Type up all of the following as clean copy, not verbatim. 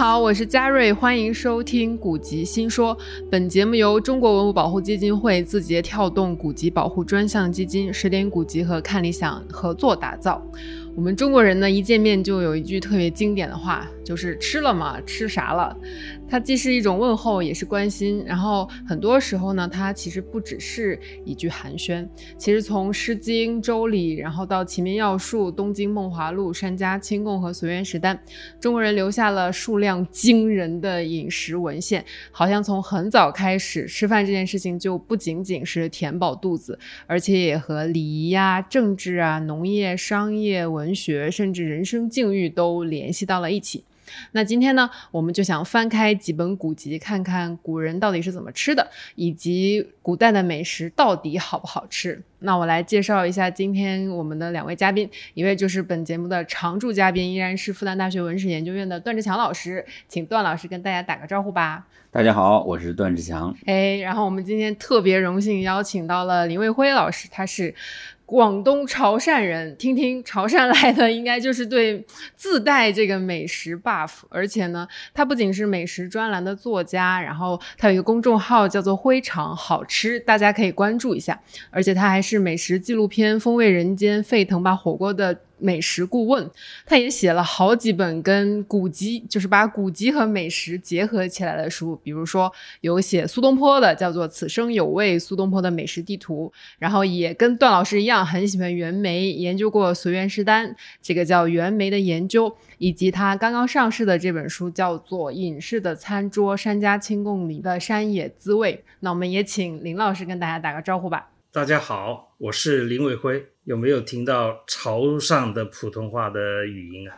好，我是嘉瑞，欢迎收听古籍新说。本节目由中国文物保护基金会、字节跳动古籍保护专项基金、十点古籍和看理想合作打造。我们中国人呢，一见面就有一句特别经典的话，就是吃了吗？吃啥了？它既是一种问候，也是关心。然后很多时候呢，它其实不只是一句寒暄。其实从《诗经》《周礼》，然后到《齐民要术》《东京梦华录》《山家清供》和《随园食单》，中国人留下了数量惊人的饮食文献。好像从很早开始，吃饭这件事情就不仅仅是填饱肚子，而且也和礼仪啊、政治啊、农业、商业、文学，甚至人生境遇都联系到了一起。那今天呢，我们就想翻开几本古籍，看看古人到底是怎么吃的，以及古代的美食到底好不好吃。那我来介绍一下今天我们的两位嘉宾，一位就是本节目的常驻嘉宾，依然是复旦大学文史研究院的段志强老师，请段老师跟大家打个招呼吧。 大家好，我是段志强。 然后我们今天特别荣幸邀请到了林卫辉老师，他是广东潮汕人，听听潮汕来的应该就是对自带这个美食 buff， 而且呢他不仅是美食专栏的作家，然后他有一个公众号叫做灰肠好吃，大家可以关注一下，而且他还是美食纪录片风味人间沸腾吧火锅的美食顾问，他也写了好几本跟古籍，就是把古籍和美食结合起来的书，比如说有写苏东坡的叫做此生有味苏东坡的美食地图，然后也跟段老师一样很喜欢袁枚，研究过随园食单，这个叫袁枚的研究，以及他刚刚上市的这本书叫做隐士的餐桌山家清供里的山野滋味。那我们也请林老师跟大家打个招呼吧。 大家好，我是林卫辉。有没有听到潮汕的普通话的语音啊？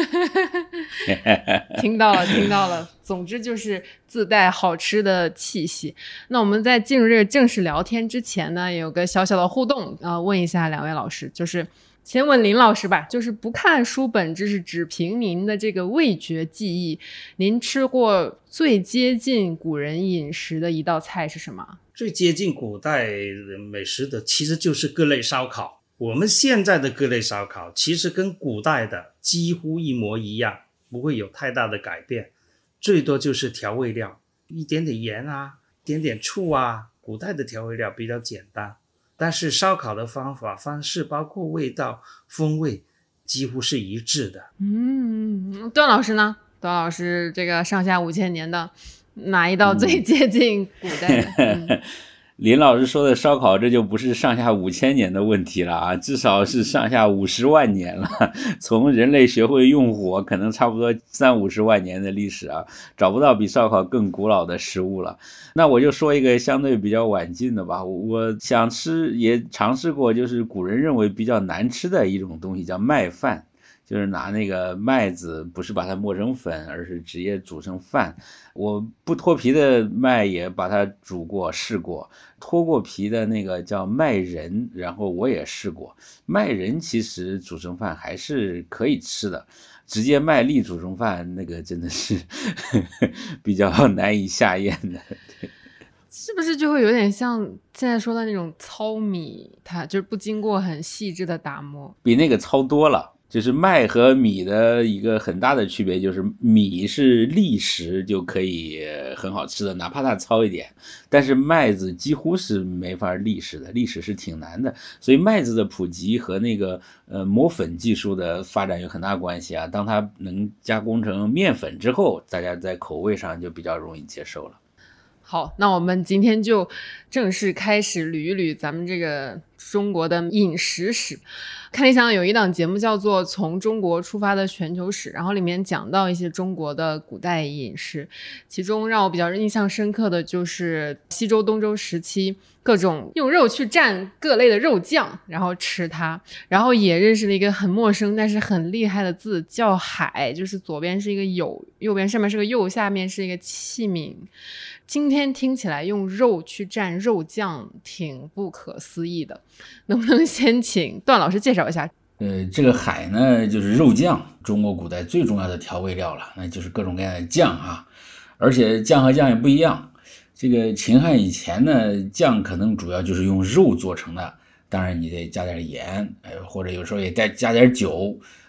听到了。总之就是自带好吃的气息。那我们在进入这个正式聊天之前呢，有个小小的互动，问一下两位老师，就是先问林老师吧，就是不看书本知识，只凭您的这个味觉记忆，您吃过最接近古人饮食的一道菜是什么？ 最接近古代美食的其实就是各类烧烤。我们现在的各类烧烤其实跟古代的几乎一模一样，不会有太大的改变，最多就是调味料，一点点盐啊，一点点醋啊，古代的调味料比较简单，但是烧烤的方式包括味道风味几乎是一致的。 段老师呢？段老师这个上下5000年的哪一道最接近古代的？ 林老师说的烧烤，这就不是上下5000年的问题了啊，至少是上下50万年了。从人类学会用火，可能差不多30-50万年的历史啊，找不到比烧烤更古老的食物了。那我就说一个相对比较晚近的吧，我想吃也尝试过，就是古人认为比较难吃的一种东西，叫麦饭。就是拿那个麦子，不是把它磨成粉，而是直接煮成饭。我不脱皮的麦也把它煮过试过，脱过皮的那个叫麦仁，然后我也试过。麦仁其实煮成饭还是可以吃的，直接麦粒煮成饭那个真的是比较难以下咽的。对， 是不是就会有点像现在说的那种糙米，它就是不经过很细致的打磨？ 比那个糙多了。就是麦和米的一个很大的区别，就是米是粒食就可以很好吃的，哪怕它糙一点，但是麦子几乎是没法粒食的，粒食是挺难的。所以麦子的普及和那个磨粉技术的发展有很大关系啊。当它能加工成面粉之后，大家在口味上就比较容易接受了。 好，那我们今天就正式开始捋一捋咱们这个中国的饮食史。看理想有一档节目叫做从中国出发的全球史，然后里面讲到一些中国的古代饮食，其中让我比较印象深刻的就是西周东周时期各种用肉去蘸各类的肉酱然后吃它，然后也认识了一个很陌生但是很厉害的字叫海，就是左边是一个酉，右边上面是个右，下面是一个器皿。今天听起来用肉去蘸肉酱挺不可思议的，能不能先请段老师介绍一下？ 这个海呢，就是肉酱，中国古代最重要的调味料了，那就是各种各样的酱啊，而且酱和酱也不一样。这个秦汉以前呢，酱可能主要就是用肉做成的，当然你得加点盐，或者有时候也加点酒。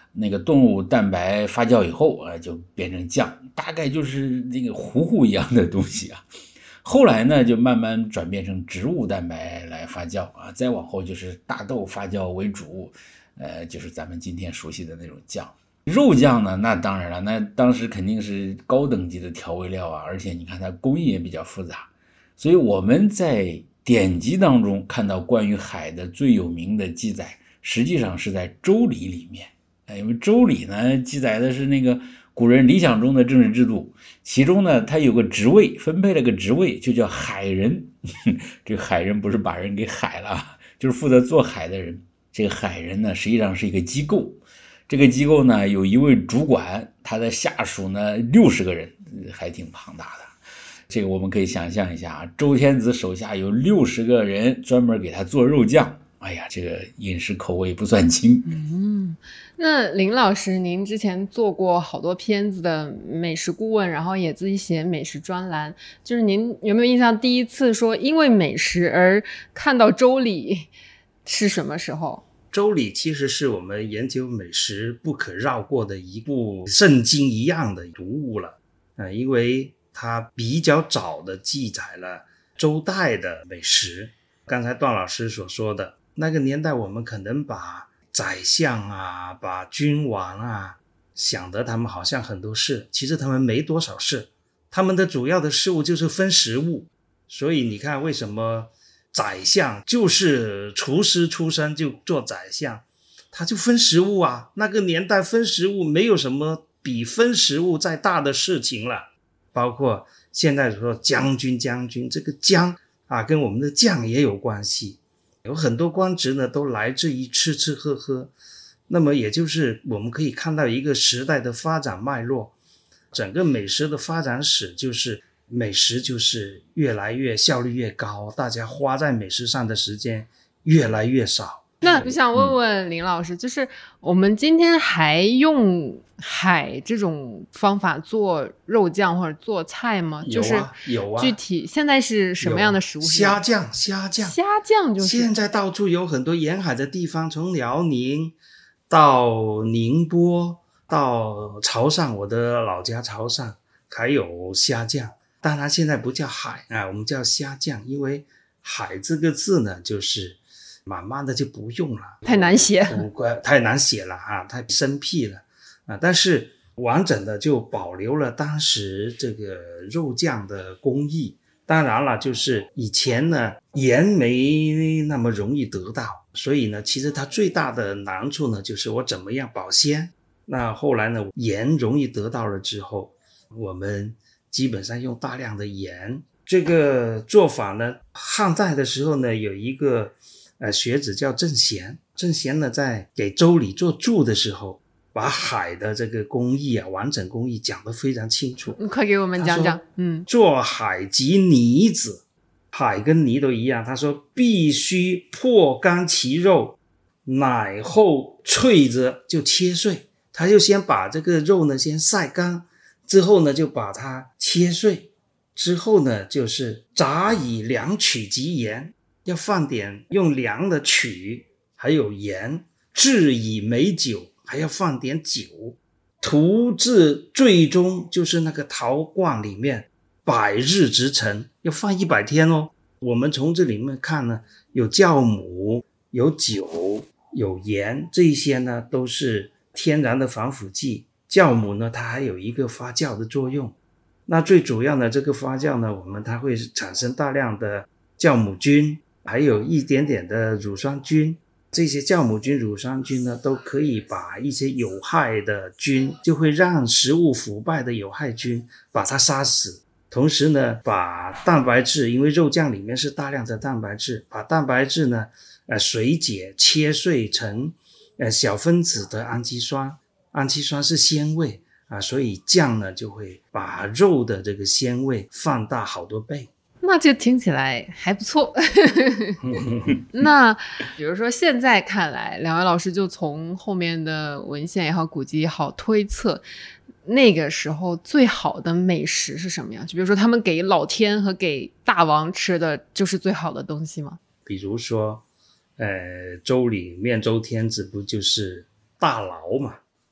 那个动物蛋白发酵以后就变成酱，大概就是那个糊糊一样的东西啊。后来呢就慢慢转变成植物蛋白来发酵啊，再往后就是大豆发酵为主，就是咱们今天熟悉的那种酱。肉酱呢，那当然了，那当时肯定是高等级的调味料啊，而且你看它工艺也比较复杂，所以我们在典籍当中看到关于海的最有名的记载，实际上是在《周礼》里面。因为《周礼》呢记载的是那个古人理想中的政治制度，其中呢它有个职位，分配了个职位，就叫海人。这个海人不是把人给海了，就是负责做海的人。这个海人呢实际上是一个机构，这个机构呢有一位主管，他的下属呢60个人，还挺庞大的。这个我们可以想象一下啊，周天子手下有60个人专门给他做肉酱，哎呀，这个饮食口味不算轻。 那林老师，您之前做过好多片子的美食顾问，然后也自己写美食专栏，就是您有没有印象第一次说因为美食而看到周礼是什么时候？ 周礼其实是我们研究美食不可绕过的一部圣经一样的读物了，因为它比较早的记载了周代的美食。刚才段老师所说的那个年代，我们可能把宰相啊，把君王啊，想得他们好像很多事，其实他们没多少事，他们的主要的事物就是分食物。所以你看为什么宰相就是厨师出身就做宰相，他就分食物啊，那个年代分食物没有什么比分食物再大的事情了。包括现在说将军，这个将啊跟我们的酱也有关系，有很多官职呢都来自于吃吃喝喝。那么也就是我们可以看到一个时代的发展脉络，整个美食的发展史就是美食就是越来越效率越高，大家花在美食上的时间越来越少。 那我想问问林老师，就是我们今天还用海这种方法做肉酱或者做菜吗？ 有啊， 具体现在是什么样的食物？ 虾酱就是现在到处有很多沿海的地方，从辽宁到宁波到潮汕，我的老家潮汕还有虾酱。当然现在不叫海啊，我们叫虾酱，因为海这个字呢就是慢慢的就不用了， 太难写了啊，太生僻了啊。但是完整的就保留了当时这个肉酱的工艺。当然了，就是以前呢盐没那么容易得到，所以呢其实它最大的难处呢就是我怎么样保鲜。那后来呢盐容易得到了之后，我们基本上用大量的盐。这个做法呢汉代的时候呢有一个学者叫郑贤呢在给周礼做注的时候，把海的这个工艺啊，完整工艺讲得非常清楚。 你快给我们讲讲。 做海即泥子，海跟泥都一样。他说必须破干其肉，乃后脆着就切碎。他就先把这个肉呢先晒干，之后呢就把它切碎，之后呢就是炸以凉曲及盐，要放点用凉的曲还有盐，制以美酒，还要放点酒，涂至最终就是那个陶罐里面，100日之成，要放100天哦。我们从这里面看呢，有酵母，有酒，有盐，这一些呢都是天然的防腐剂。酵母呢它还有一个发酵的作用，那最主要的这个发酵呢，它会产生大量的酵母菌，还有一点点的乳酸菌。这些酵母菌、乳酸菌呢都可以把一些有害的菌，就会让食物腐败的有害菌把它杀死。同时呢把蛋白质，因为肉酱里面是大量的蛋白质，把蛋白质呢水解切碎成小分子的氨基酸，氨基酸是鲜味啊，所以酱呢就会把肉的这个鲜味放大好多倍。 那这听起来还不错。那比如说现在看来，两位老师就从后面的文献也好古籍也好推测那个时候最好的美食是什么样，就比如说他们给老天和给大王吃的就是最好的东西吗？ 比如说周礼面周天子不就是大劳嘛，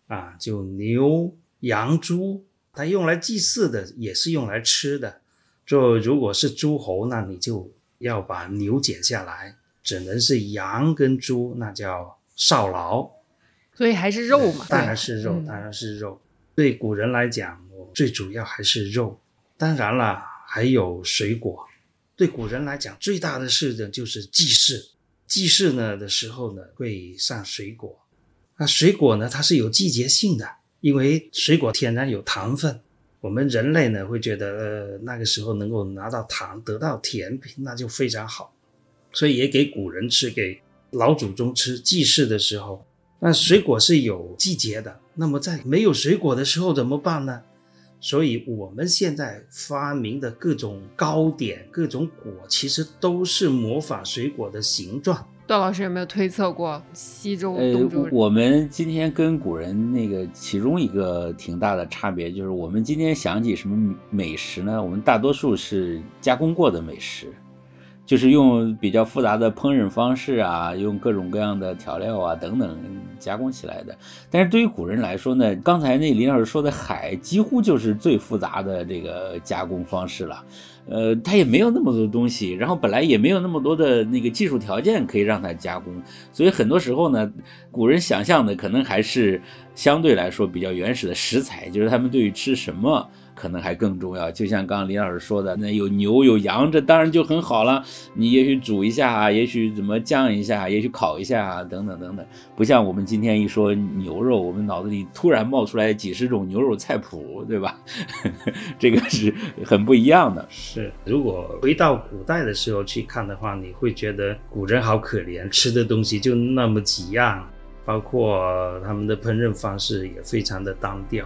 啊，就牛、羊、猪，它用来祭祀的也是用来吃的。就如果是诸侯，那你就要把牛剪下来，只能是羊跟猪，那叫少劳。 所以还是肉嘛？ 当然是肉，当然是肉。对古人来讲，最主要还是肉。当然了，还有水果。对古人来讲，最大的事呢就是祭祀。祭祀呢的时候呢，会上水果。那水果呢，它是有季节性的，因为水果天然有糖分。我们人类呢会觉得那个时候能够拿到糖，得到甜品，那就非常好，所以也给古人吃，给老祖宗吃。祭祀的时候，那水果是有季节的，那么在没有水果的时候怎么办呢？所以我们现在发明的各种糕点、各种果，其实都是模仿水果的形状。 段老师有没有推测过西周、东周？ 我们今天跟古人那个其中一个挺大的差别，就是我们今天想起什么美食呢？我们大多数是加工过的美食，就是用比较复杂的烹饪方式啊，用各种各样的调料啊等等加工起来的。但是对于古人来说呢，刚才那林老师说的海几乎就是最复杂的这个加工方式了。它也没有那么多东西，然后本来也没有那么多的那个技术条件可以让它加工，所以很多时候呢，古人想象的可能还是相对来说比较原始的食材，就是他们对于吃什么可能还更重要。就像刚刚林老师说的，那有牛有羊，这当然就很好了，你也许煮一下啊，也许怎么酱一下，也许烤一下啊，等等等等。不像我们今天一说牛肉，我们脑子里突然冒出来几十种牛肉菜谱，对吧？这个是很不一样的。 是，如果回到古代的时候去看的话，你会觉得古人好可怜，吃的东西就那么几样，包括他们的烹饪方式也非常的单调。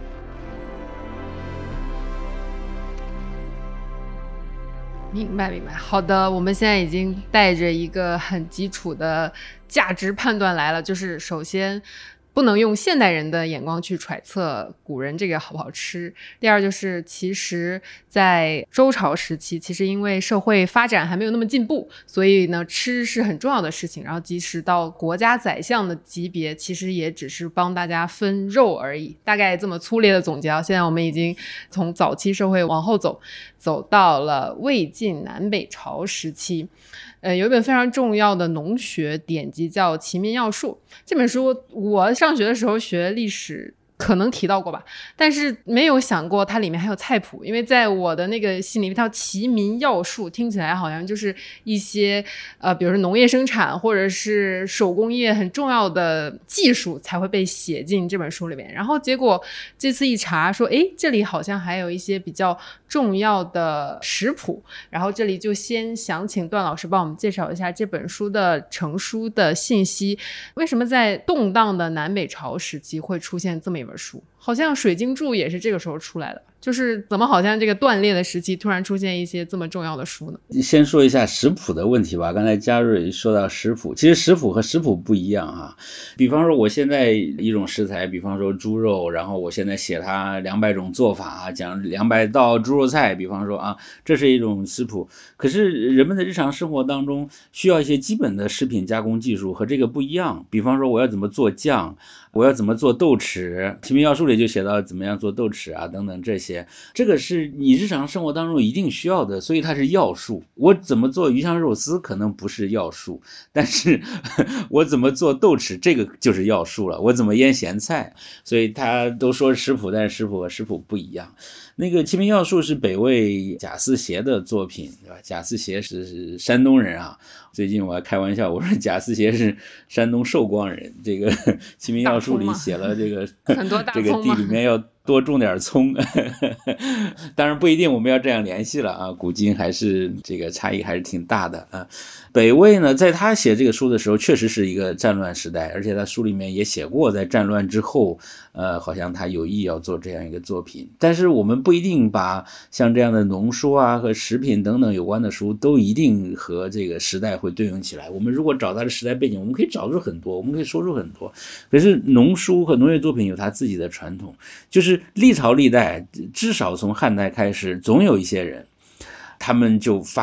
明白。好的，我们现在已经带着一个很基础的价值判断来了，就是首先不能用现代人的眼光去揣测古人这个好不好吃。第二就是其实在周朝时期，其实因为社会发展还没有那么进步，所以呢吃是很重要的事情，然后即使到国家宰相的级别，其实也只是帮大家分肉而已。大概这么粗略的总结。现在我们已经从早期社会往后走到了魏晋南北朝时期。有一本非常重要的农学典籍叫《齐民要术》，这本书我上学的时候学历史可能提到过吧，但是没有想过它里面还有菜谱，因为在我的那个心里，一套齐民要术听起来好像就是一些比如说农业生产或者是手工业很重要的技术才会被写进这本书里面。然后结果这次一查说，这里好像还有一些比较重要的食谱，然后这里就先想请段老师帮我们介绍一下这本书的成书的信息。为什么在动荡的南北朝时期会出现这么一本书？好像水经注也是这个时候出来的，就是怎么好像这个断裂的时期突然出现一些这么重要的书呢？ 先说一下食谱的问题吧。刚才嘉瑞说到食谱，其实食谱和食谱不一样啊。比方说我现在一种食材，比方说猪肉，然后我现在写它200种做法，讲200道猪肉菜，比方说啊，这是一种食谱。可是人们的日常生活当中需要一些基本的食品加工技术，和这个不一样。比方说我要怎么做酱，我要怎么做豆豉，齐民要术里就写到怎么样做豆豉啊等等这些，这个是你日常生活当中一定需要的，所以它是要术。我怎么做鱼香肉丝可能不是要术，但是我怎么做豆豉这个就是要术了，我怎么腌咸菜，所以他都说食谱，但是食谱和食谱不一样。那个齐民要术是北魏贾思勰的作品，对吧？贾思勰是山东人啊，最近我还开玩笑，我说贾思勰是山东寿光人。这个齐民要术里写了这个很多大葱这个地里面要多种点葱当然不一定我们要这样联系了啊，古今还是这个差异还是挺大的啊。北魏呢，在他写这个书的时候确实是一个战乱时代，而且他书里面也写过在战乱之后好像他有意要做这样一个作品。但是我们不一定把像这样的农书啊和食品等等有关的书都一定和这个时代会对应起来。我们如果找他的时代背景，我们可以找出很多，我们可以说出很多。可是农书和农业作品有他自己的传统，就是历朝历代至少从汉代开始，总有一些人他们就发愿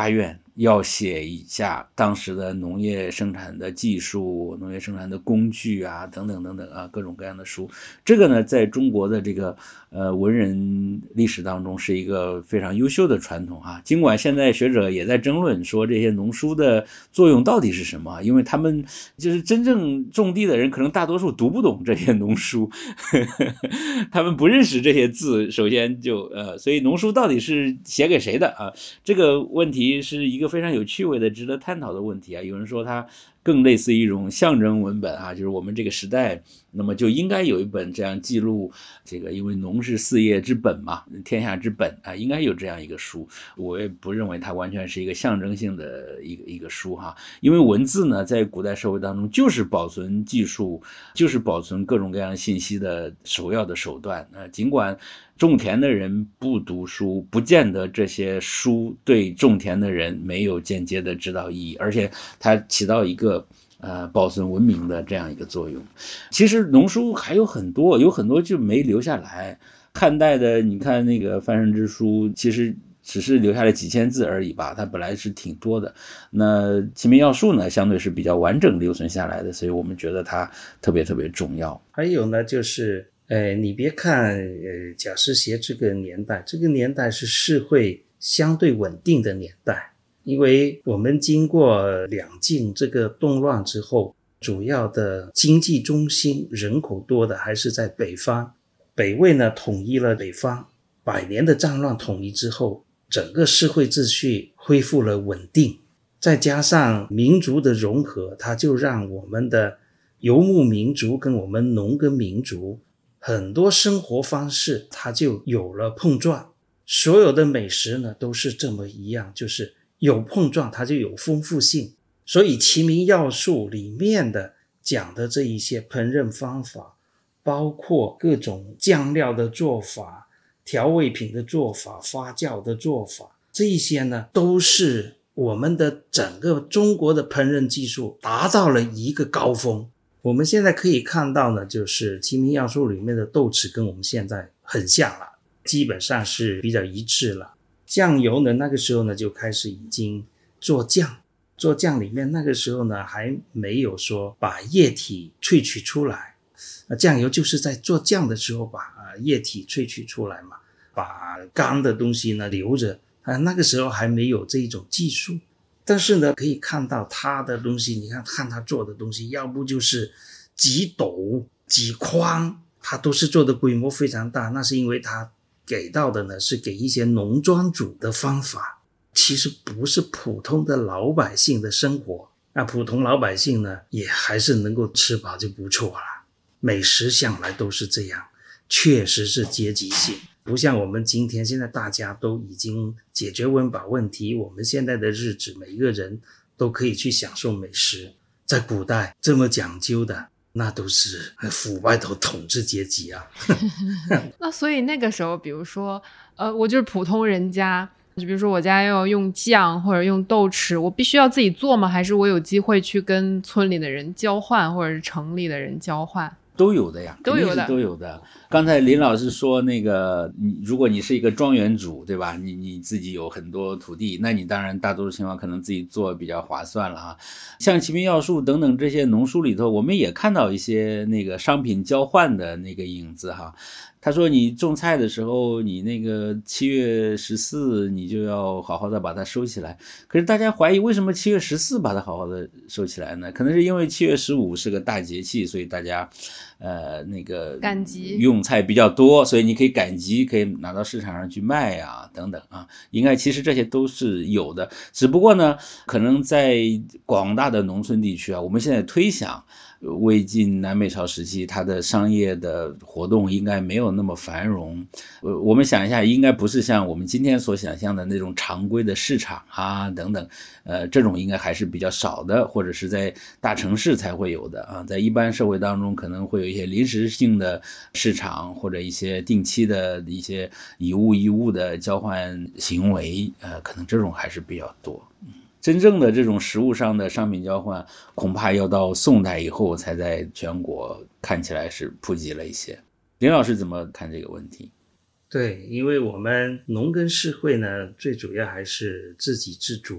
要写一下当时的农业生产的技术、农业生产的工具啊，等等等等啊，各种各样的书。这个呢，在中国的这个文人历史当中是一个非常优秀的传统啊。尽管现在学者也在争论说这些农书的作用到底是什么，因为他们就是真正种地的人，可能大多数读不懂这些农书，他们不认识这些字，首先就所以农书到底是写给谁的啊？这个问题是一个非常有趣味的、值得探讨的问题啊。有人说它更类似于一种象征文本啊，就是我们这个时代，那么就应该有一本这样记录这个，因为农是四业之本嘛，天下之本啊，应该有这样一个书。我也不认为它完全是一个象征性的一个书哈，因为文字呢，在古代社会当中就是保存技术，就是保存各种各样信息的首要的手段。尽管种田的人不读书，不见得这些书对种田的人没有间接的指导意义，而且它起到一个保存文明的这样一个作用。其实农书还有很多，有很多就没留下来。汉代的你看那个范慎之书，其实只是留下了几千字而已吧，它本来是挺多的。那齐民要术呢，相对是比较完整留存下来的，所以我们觉得它特别特别重要。 还有呢，就是你别看贾师协这个年代是社会相对稳定的年代，因为我们经过两晋这个动乱之后，主要的经济中心人口多的还是在北方，北魏呢统一了北方，100年的战乱统一之后，整个社会秩序恢复了稳定，再加上民族的融合，它就让我们的游牧民族跟我们农耕民族很多生活方式它就有了碰撞。所有的美食呢都是这么一样，就是有碰撞它就有丰富性。所以齐民要术里面的讲的这一些烹饪方法，包括各种酱料的做法、调味品的做法、发酵的做法，这一些呢都是我们的整个中国的烹饪技术达到了一个高峰。我们现在可以看到呢，就是齐民要术里面的豆豉跟我们现在很像了，基本上是比较一致了。酱油呢，那个时候呢就开始已经做酱里面那个时候呢还没有说把液体萃取出来，酱油就是在做酱的时候把液体萃取出来嘛，把干的东西呢留着，那个时候还没有这一种技术。但是呢可以看到他的东西，你看他做的东西要不就是几斗几筐，他都是做的规模非常大，那是因为他给到的呢是给一些农庄主的方法，其实不是普通的老百姓的生活。那普通老百姓呢也还是能够吃饱就不错了。美食向来都是这样，确实是阶级性，不像我们今天现在大家都已经解决温饱问题，我们现在的日子每一个人都可以去享受美食。在古代这么讲究的，那都是腐败的统治阶级啊。 那所以那个时候比如说我就是普通人家，就比如说我家要用酱或者用豆豉，我必须要自己做吗？还是我有机会去跟村里的人交换，或者是城里的人交换？ 都有的呀， 都有的， 都有的。刚才林老师说那个，如果你是一个庄园主，对吧？你自己有很多土地，那你当然大多数情况可能自己做比较划算了啊。像齐民要术等等这些农书里头，我们也看到一些那个商品交换的那个影子哈。他说你种菜的时候，你那个7月14你就要好好的把它收起来。可是大家怀疑为什么7月14把它好好的收起来呢？可能是因为7月15是个大节气，所以大家那个赶集用菜比较多，所以你可以赶集，可以拿到市场上去卖啊等等啊。应该其实这些都是有的，只不过呢可能在广大的农村地区啊，我们现在推想魏晋南北朝时期它的商业的活动应该没有那么繁荣，我们想一下，应该不是像我们今天所想象的那种常规的市场啊等等，这种应该还是比较少的，或者是在大城市才会有的啊。在一般社会当中可能会有一些临时性的市场，或者一些定期的一些以物的交换行为，可能这种还是比较多。真正的这种实物上的商品交换，恐怕要到宋代以后才在全国看起来是普及了一些。林老师怎么看这个问题？ 对，因为我们农耕社会呢，最主要还是自给自足，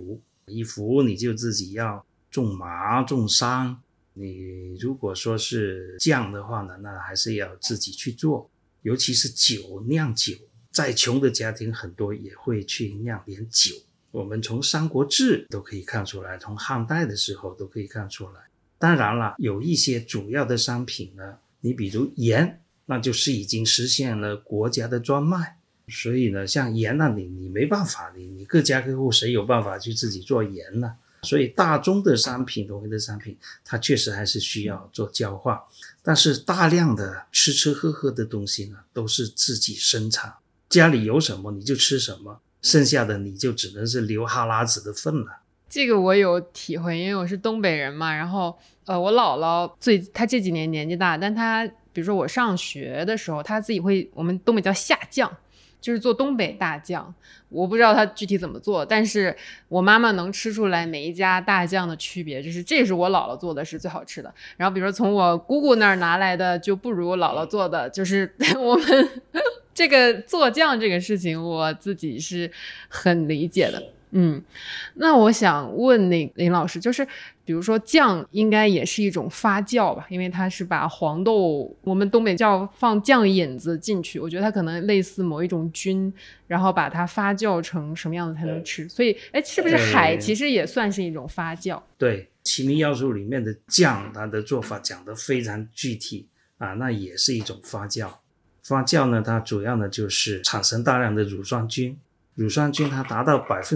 衣服你就自己要种麻种桑，你如果说是酱的话呢，那还是要自己去做。尤其是酒，酿酒，再穷的家庭很多也会去酿点酒。我们从三国志都可以看出来，从汉代的时候都可以看出来。当然了，有一些主要的商品呢，你比如盐，那就是已经实现了国家的专卖。所以呢，像盐那你没办法，你各家各户谁有办法去自己做盐呢？所以大宗的商品，农业的商品，它确实还是需要做交换。但是大量的吃吃喝喝的东西呢，都是自己生产，家里有什么你就吃什么，剩下的你就只能是流哈喇子的份了。 这个我有体会，因为我是东北人嘛，然后我姥姥她这几年年纪大，但她比如说我上学的时候，她自己会，我们东北叫下酱，就是做东北大酱。我不知道她具体怎么做，但是我妈妈能吃出来每一家大酱的区别，这是我姥姥做的是最好吃的。然后比如说从我姑姑那儿拿来的就不如我姥姥做的，就是我们这个做酱这个事情我自己是很理解的。那我想问林老师，就是比如说酱应该也是一种发酵吧，因为它是把黄豆，我们东北叫放酱引子进去，我觉得它可能类似某一种菌，然后把它发酵成什么样子才能吃。所以是不是海其实也算是一种发酵？ 对，齐民要术里面的酱，它的做法讲得非常具体啊，那也是一种发酵。发酵呢，它主要呢就是产生大量的乳酸菌，乳酸菌它达到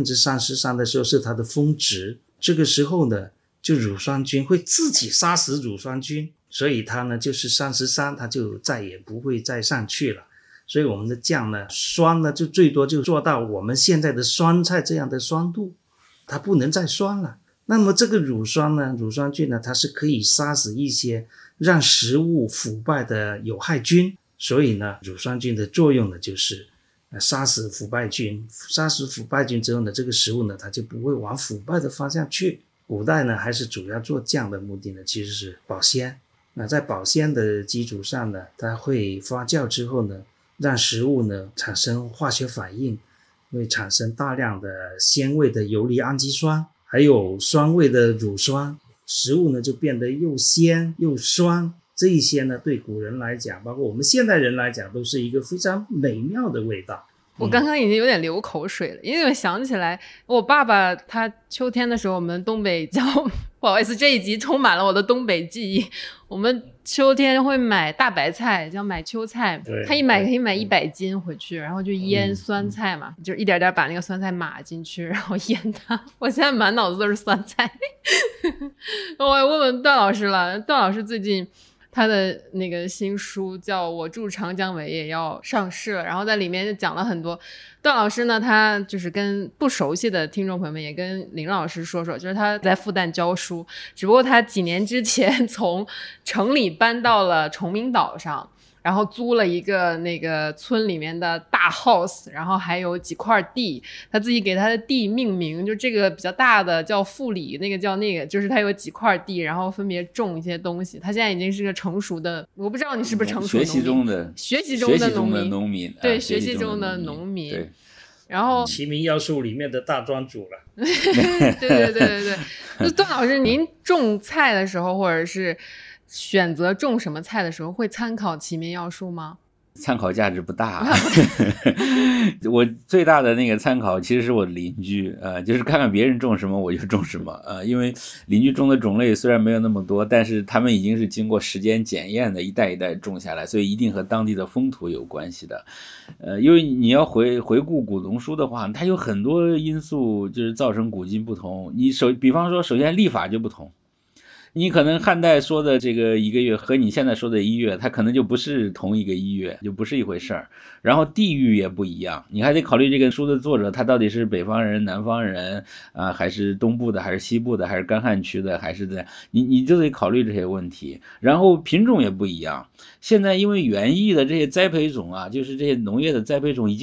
33% 的时候是它的峰值，这个时候呢就乳酸菌会自己杀死乳酸菌，所以它呢就是33，它就再也不会再上去了。所以我们的酱呢，酸呢就最多就做到我们现在的酸菜这样的酸度，它不能再酸了。那么这个乳酸菌呢，它是可以杀死一些让食物腐败的有害菌，所以呢乳酸菌的作用呢就是杀死腐败菌，杀死腐败菌之后呢，这个食物呢它就不会往腐败的方向去。古代呢还是主要做酱的目的呢其实是保鲜，那在保鲜的基础上呢，它会发酵之后呢，让食物呢产生化学反应，会产生大量的鲜味的游离氨基酸，还有酸味的乳酸，食物呢就变得又鲜又酸。这一些呢对古人来讲，包括我们现代人来讲，都是一个非常美妙的味道。 我刚刚已经有点流口水了，因为我想起来我爸爸他秋天的时候，我们东北叫不好意思，这一集充满了我的东北记忆。我们秋天会买大白菜，叫买秋菜，他一买可以买100斤回去，然后就腌酸菜嘛，就一点点把那个酸菜码进去，然后腌它。我现在满脑子都是酸菜。我也问问段老师了，段老师最近他的那个新书叫我住长江尾也要上市了，然后在里面就讲了很多。段老师呢，他就是跟不熟悉的听众朋友们也跟林老师说说，就是他在复旦教书，只不过他几年之前从城里搬到了崇明岛上，然后租了一个那个村里面的大 house， 然后还有几块地，他自己给他的地命名，就这个比较大的叫富里，那个叫那个，就是他有几块地，然后分别种一些东西。他现在已经是个成熟的，我不知道你是不是成熟的农民，学习中的农民，对，学习中的农民。对，然后齐民要术里面的大庄主了。 对。就段老师，您种菜的时候，或者是选择种什么菜的时候，会参考齐民要术吗？ 参考价值不大。我最大的那个参考其实是我的邻居，就是看看别人种什么我就种什么，因为邻居种的种类虽然没有那么多，但是他们已经是经过时间检验的，一代一代种下来，所以一定和当地的风土有关系的。因为你要回顾古农书的话，它有很多因素就是造成古今不同。比方说，首先历法就不同。你可能汉代说的这个1个月和你现在说的1月，它可能就不是同一个1月，就不是一回事儿。然后地域也不一样，你还得考虑这个书的作者他到底是北方人、南方人还是东部的，还是西部的，还是干旱区的，还是在你就得考虑这些问题。然后品种也不一样。现在因为园艺的这些栽培种就是这些农业的栽培种已经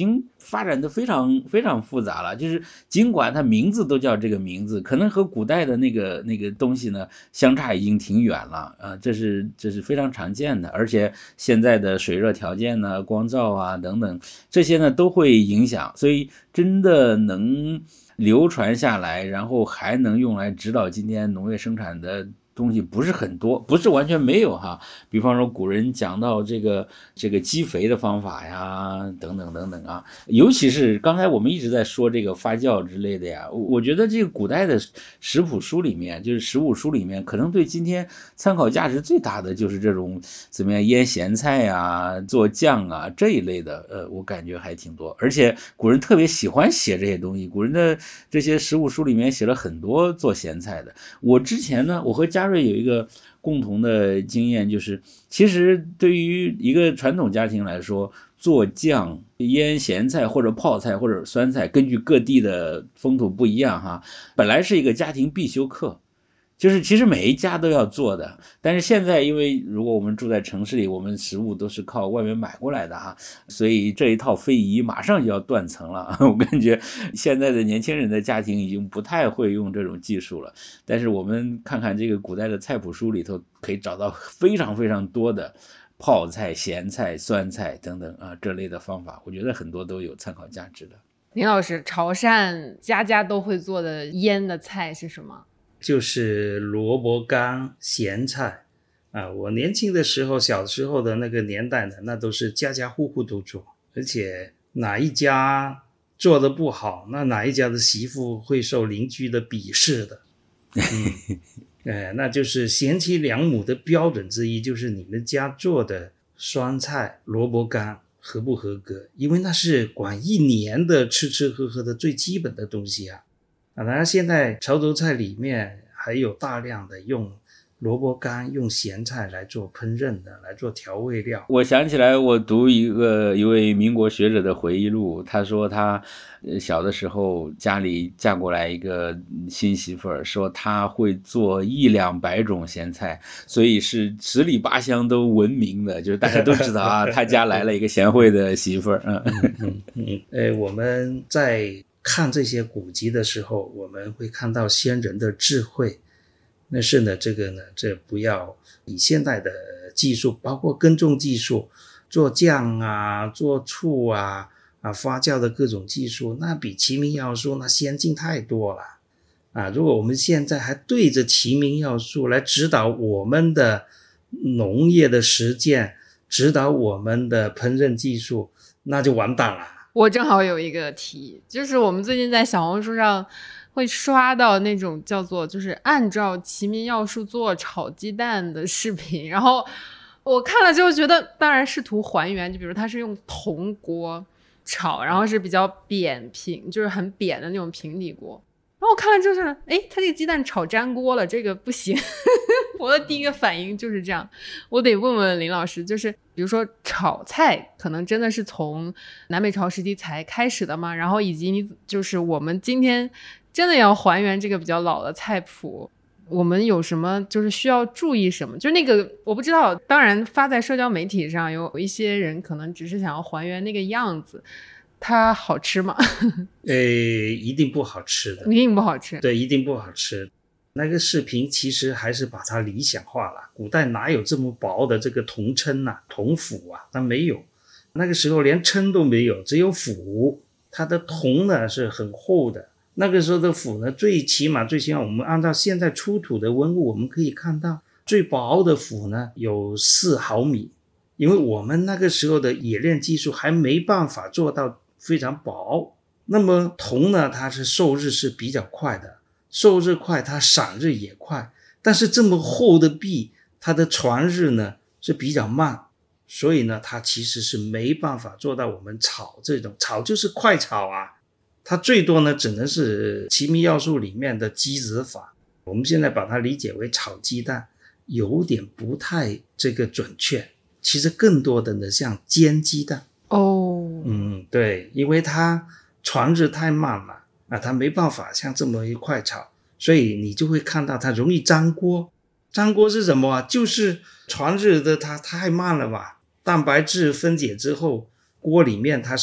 发展的非常非常复杂了，就是尽管它名字都叫这个名字，可能和古代的那个东西呢相差已经挺远了啊，这是非常常见的，而且现在的水热条件呢、光照啊等等这些呢都会影响，所以真的能流传下来，然后还能用来指导今天农业生产的东西不是很多，不是完全没有哈。比方说古人讲到这个积肥的方法呀，等等等等啊，尤其是刚才我们一直在说这个发酵之类的呀，我觉得这个古代的食谱书里面，就是食物书里面，可能对今天参考价值最大的就是这种怎么样腌咸菜啊、做酱啊这一类的，我感觉还挺多，而且古人特别喜欢写这些东西，古人的这些食物书里面写了很多做咸菜的。我之前呢，我和嘉瑞有一个共同的经验，就是其实对于一个传统家庭来说，做酱、腌咸菜或者泡菜或者酸菜，根据各地的风土不一样哈，本来是一个家庭必修课，就是其实每一家都要做的，但是现在因为如果我们住在城市里，我们食物都是靠外面买过来的哈，所以这一套非遗马上就要断层了。我感觉现在的年轻人的家庭已经不太会用这种技术了，但是我们看看这个古代的菜谱书里头，可以找到非常非常多的泡菜、咸菜、酸菜等等啊这类的方法，我觉得很多都有参考价值的。 林老师，潮汕家家都会做的腌的菜是什么？ 就是萝卜干、咸菜啊。我年轻的时候，小时候的那个年代呢，那都是家家户户都做，而且哪一家做的不好，那哪一家的媳妇会受邻居的鄙视的。那就是贤妻良母的标准之一，就是你们家做的酸菜、萝卜干合不合格，因为那是管一年的吃吃喝喝的最基本的东西啊。当然现在潮州菜里面还有大量的用萝卜干、用咸菜来做烹饪的，来做调味料。 我想起来，我读一位民国学者的回忆录，他说他小的时候家里嫁过来一个新媳妇儿，说他会做100-200种咸菜，所以是10里8乡都闻名的，就是大家都知道啊，他家来了一个贤惠的媳妇儿。 我们在看这些古籍的时候，我们会看到先人的智慧。但是呢，这不要以现代的技术，包括耕种技术，做酱啊、做醋啊、发酵的各种技术，那比齐民要术那先进太多了啊！如果我们现在还对着齐民要术来指导我们的农业的实践，指导我们的烹饪技术，那就完蛋了。 我正好有一个提议，就是我们最近在小红书上会刷到那种叫做就是按照齐民要术做炒鸡蛋的视频，然后我看了之后觉得当然试图还原，就比如它是用铜锅炒，然后是比较扁平，就是很扁的那种平底锅，然后我看了之后它这个鸡蛋炒粘锅了，这个不行。我的第一个反应就是这样，我得问问林老师，就是比如说炒菜可能真的是从南北朝时期才开始的吗？然后以及你就是我们今天真的要还原这个比较老的菜谱，我们有什么就是需要注意什么？就那个我不知道，当然发在社交媒体上有一些人可能只是想要还原那个样子，它好吃吗？ 一定不好吃的。 一定不好吃。 对，一定不好吃。那个视频其实还是把它理想化了，古代哪有这么薄的这个铜锭啊、铜釜啊，它没有，那个时候连锭都没有，只有釜，它的铜呢是很厚的。那个时候的釜呢，最起码我们按照现在出土的文物，我们可以看到最薄的釜呢有4毫米，因为我们那个时候的冶炼技术还没办法做到非常薄。那么铜呢，它是受日是比较快的，受日快，它散日也快，但是这么厚的壁，它的传日呢是比较慢，所以呢，它其实是没办法做到我们炒这种，炒就是快炒啊，它最多呢只能是齐民要术里面的鸡子法，我们现在把它理解为炒鸡蛋，有点不太这个准确，其实更多的呢像煎鸡蛋。对，因为它传日太慢了。它没办法像这么一快炒，所以你就会看到它容易粘锅。粘锅是什么啊？就是传日的它太慢了吧，蛋白质分解之后，锅里面它是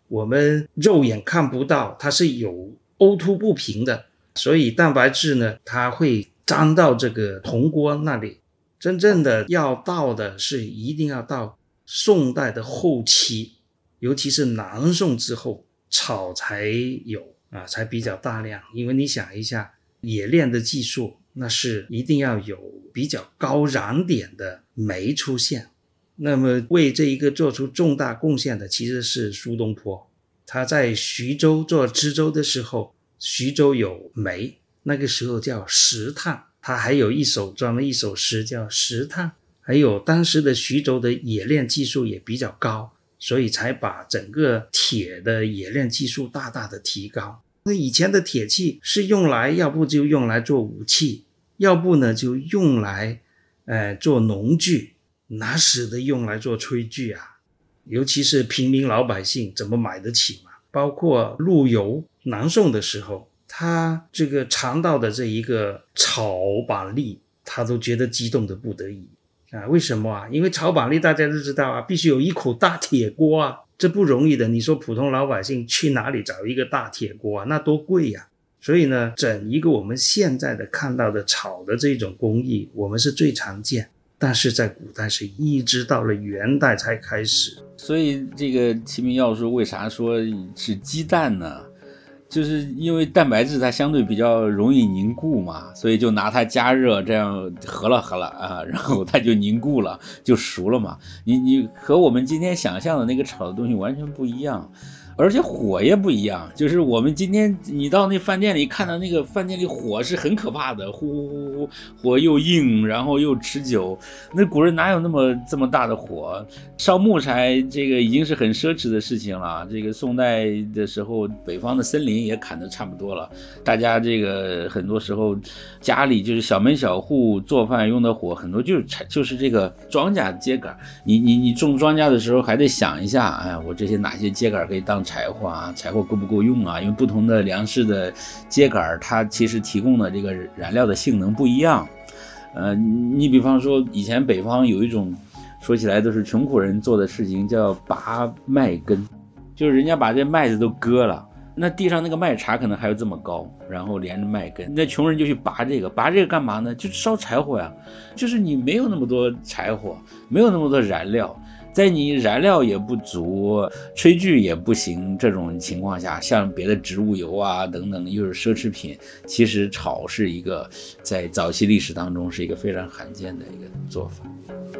我们肉眼看不到，它是有凹凸不平的，所以蛋白质呢，它会粘到这个铜锅那里。真正的要到的是一定要到宋代的后期，尤其是南宋之后，炒才有才比较大量。因为你想一下，冶炼的技术那是一定要有比较高燃点的煤出现。那么为这一个做出重大贡献的其实是苏东坡，他在徐州做知州的时候，徐州有煤，那个时候叫石炭，他还有专门一首诗叫石炭。还有当时的徐州的冶炼技术也比较高，所以才把整个铁的冶炼技术大大的提高。那以前的铁器是用来要不就用来做武器，要不呢就用来做农具，哪舍得用来做炊具啊？尤其是平民老百姓怎么买得起嘛？包括陆游南宋的时候，他这个尝到的这一个炒板栗，他都觉得激动的不得已为什么啊？因为炒板栗大家都知道必须有一口大铁锅这不容易的。你说普通老百姓去哪里找一个大铁锅那多贵呀！所以呢，整一个我们现在的看到的炒的这种工艺，我们是最常见，但是在古代是一直到了元代才开始。 所以这个齐明要说为啥说是鸡蛋呢？就是因为蛋白质它相对比较容易凝固嘛，所以就拿它加热，这样合了然后它就凝固了，就熟了嘛。你和我们今天想象的那个炒的东西完全不一样。而且火也不一样，就是我们今天你到那饭店里看到那个饭店里火是很可怕的，呼呼呼呼，火又硬，然后又持久。那古人哪有这么大的火？烧木材这个已经是很奢侈的事情了。这个宋代的时候，北方的森林也砍得差不多了，大家这个很多时候家里就是小门小户做饭用的火，很多就是这个庄稼秸秆。你种庄稼的时候还得想一下，我这些哪些秸秆可以当柴火柴火够不够用因为不同的粮食的秸秆它其实提供的这个燃料的性能不一样。你比方说以前北方有一种说起来都是穷苦人做的事情叫拔麦根，就是人家把这麦子都割了，那地上那个麦茬可能还有这么高，然后连着麦根，那穷人就去拔这个干嘛呢？就烧柴火呀。就是你没有那么多柴火，没有那么多燃料，在你燃料也不足，炊具也不行这种情况下，像别的植物油等等又是奢侈品，其实炒是一个在早期历史当中是一个非常罕见的一个做法。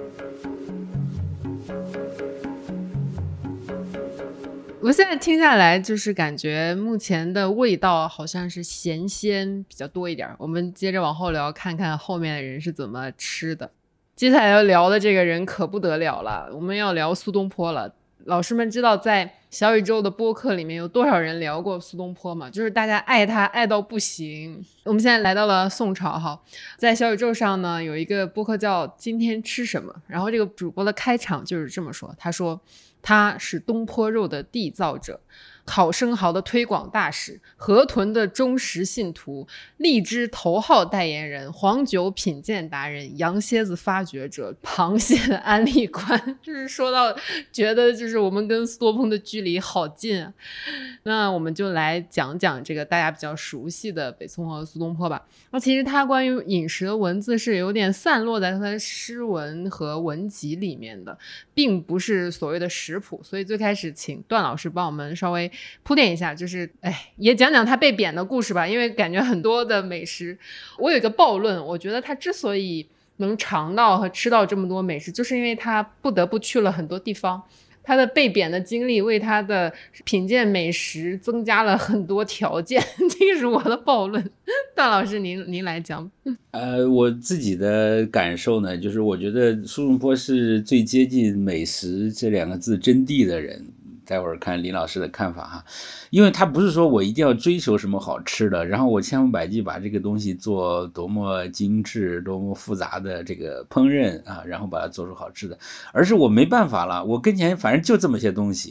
我现在听下来就是感觉目前的味道好像是咸鲜比较多一点，我们接着往后聊，看看后面的人是怎么吃的。接下来要聊的这个人可不得了了，我们要聊苏东坡了。老师们知道在小宇宙的播客里面有多少人聊过苏东坡吗？就是大家爱他爱到不行。我们现在来到了宋朝在小宇宙上呢有一个播客叫今天吃什么，然后这个主播的开场就是这么说，他说他是东坡肉的缔造者，烤生蚝的推广大使，河豚的忠实信徒，荔枝头号代言人，黄酒品鉴达人，羊蝎子发掘者，螃蟹的安利官。就是说到觉得就是我们跟苏东坡的距离好近啊。那我们就来讲讲这个大家比较熟悉的北宋和苏东坡吧。那其实他关于饮食的文字是有点散落在他的诗文和文集里面的，并不是所谓的食谱，所以最开始请段老师帮我们稍微铺垫一下，就是也讲讲他被贬的故事吧。因为感觉很多的美食，我有一个暴论，我觉得他之所以能尝到和吃到这么多美食，就是因为他不得不去了很多地方，他的被贬的经历为他的品鉴美食增加了很多条件。这个是我的暴论。段老师您来讲。 我自己的感受呢，就是我觉得苏东坡是最接近美食这两个字真谛的人。待会儿看林老师的看法因为他不是说我一定要追求什么好吃的，然后我千方百计把这个东西做多么精致多么复杂的这个烹饪然后把它做出好吃的，而是我没办法了，我跟前反正就这么些东西，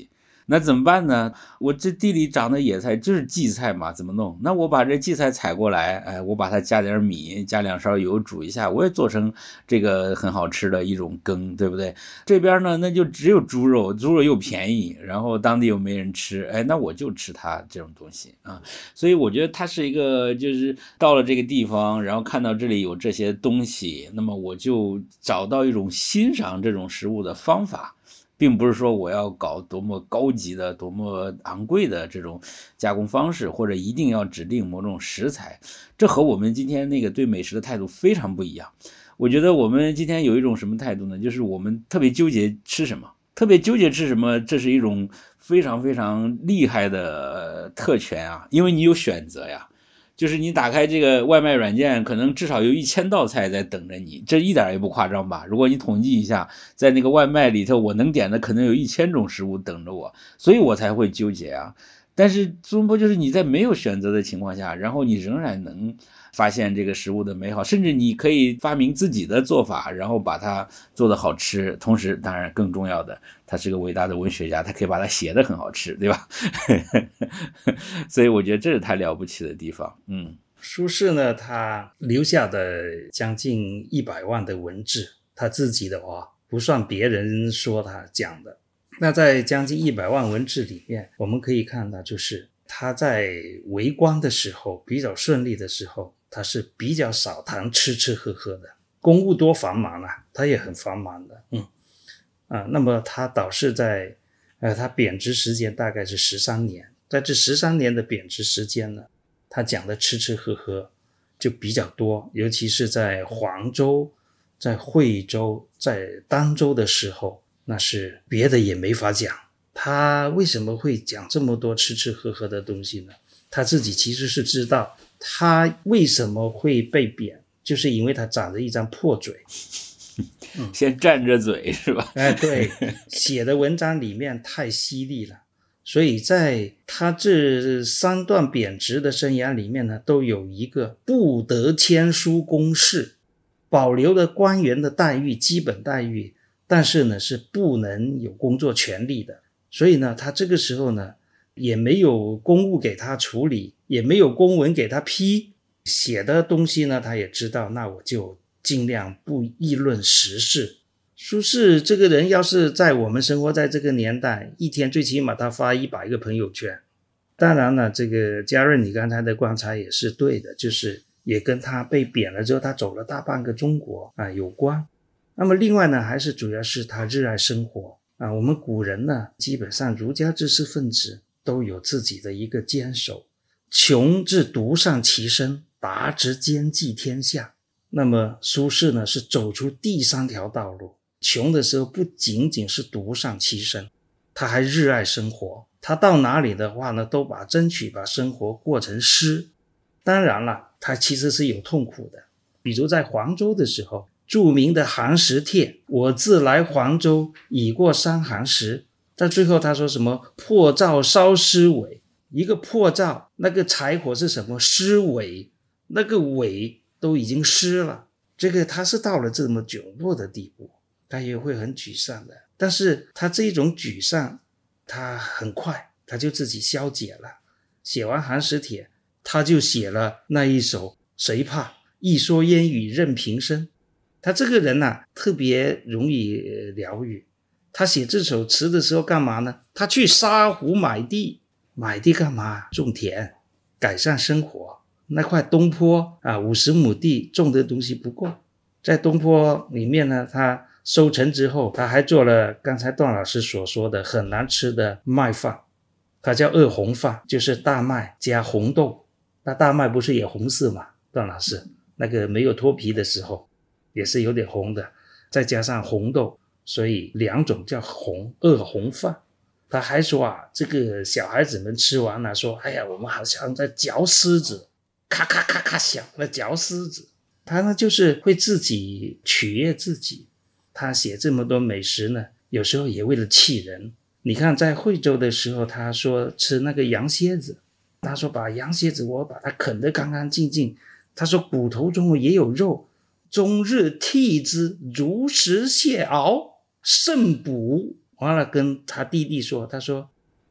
那怎么办呢？我这地里长的野菜就是荠菜嘛，怎么弄？那我把这荠菜采过来，我把它加点米，加2勺油煮一下，我也做成这个很好吃的一种羹，对不对？这边呢，那就只有猪肉，猪肉又便宜，然后当地又没人吃，那我就吃它这种东西啊。所以我觉得它是一个，就是到了这个地方，然后看到这里有这些东西，那么我就找到一种欣赏这种食物的方法。并不是说我要搞多么高级的、多么昂贵的这种加工方式，或者一定要指定某种食材，这和我们今天那个对美食的态度非常不一样。我觉得我们今天有一种什么态度呢？就是我们特别纠结吃什么，这是一种非常非常厉害的特权啊，因为你有选择呀。就是你打开这个外卖软件，可能至少有1000道菜在等着你，这一点也不夸张吧？如果你统计一下，在那个外卖里头，我能点的可能有1000种食物等着我，所以我才会纠结啊。但是苏东坡就是你在没有选择的情况下，然后你仍然能发现这个食物的美好，甚至你可以发明自己的做法，然后把它做得好吃。同时当然更重要的，他是个伟大的文学家，他可以把它写得很好吃，对吧？所以我觉得这是他了不起的地方。 苏轼呢，他留下的将近100万的文字，他自己的话不算别人说他讲的。那在将近100万文字里面，我们可以看到，就是他在为官的时候比较顺利的时候，他是比较少谈吃吃喝喝的。公务多繁忙啊，他也很繁忙的。那么他倒是在他贬值时间大概是13年，在这13年的贬值时间呢，他讲的吃吃喝喝就比较多，尤其是在黄州、在惠州、在儋州的时候，那是别的也没法讲。他为什么会讲这么多吃吃喝喝的东西呢？他自己其实是知道他为什么会被贬，就是因为他长着一张破嘴。 先占着嘴是吧？ 对，写的文章里面太犀利了，所以在他这3段贬值的生涯里面呢，都有一个不得签书公示，保留了官员的待遇，基本待遇，但是呢是不能有工作权利的。所以呢，他这个时候呢也没有公务给他处理，也没有公文给他批，写的东西呢他也知道，那我就尽量不议论时事。苏轼这个人要是在我们生活在这个年代，一天最起码他发100个朋友圈。当然了，这个嘉润你刚才的观察也是对的，就是也跟他被贬了之后他走了大半个中国有关。那么另外呢，还是主要是他热爱生活我们古人呢，基本上儒家知识分子都有自己的一个坚守，穷至独善其身，达之兼济天下。那么苏轼呢，是走出第3条道路，穷的时候不仅仅是独善其身，他还热爱生活。他到哪里的话呢，都争取把生活过成诗。当然了，他其实是有痛苦的，比如在黄州的时候，著名的寒食帖，我自来黄州，已过3寒食。在最后他说什么破灶烧尸尾，一个破灶，那个柴火是什么尸尾，那个尾都已经湿了。这个他是到了这么窘迫的地步，他也会很沮丧的。但是他这种沮丧，他很快他就自己消解了。写完寒食帖，他就写了那一首谁怕一蓑烟雨任平生。他这个人特别容易疗愈。他写这首词的时候干嘛呢？他去沙湖买地。买地干嘛？种田，改善生活。那块东坡50亩地种的东西不够，在东坡里面呢，他收成之后，他还做了刚才段老师所说的很难吃的麦饭，它叫二红饭，就是大麦加红豆。那大麦不是也红色吗？段老师，那个没有脱皮的时候也是有点红的，再加上红豆，所以2种叫二红饭。他还说这个小孩子们吃完了说，哎呀，我们好像在嚼狮子，咔咔咔咔响的嚼狮子。他呢就是会自己取悦自己。他写这么多美食呢，有时候也为了气人。你看在惠州的时候，他说吃那个羊蝎子，他说把羊蝎子我把它啃得干干净净，他说骨头中也有肉，终日剔之，如食蟹螯，甚补。完了跟他弟弟说，他说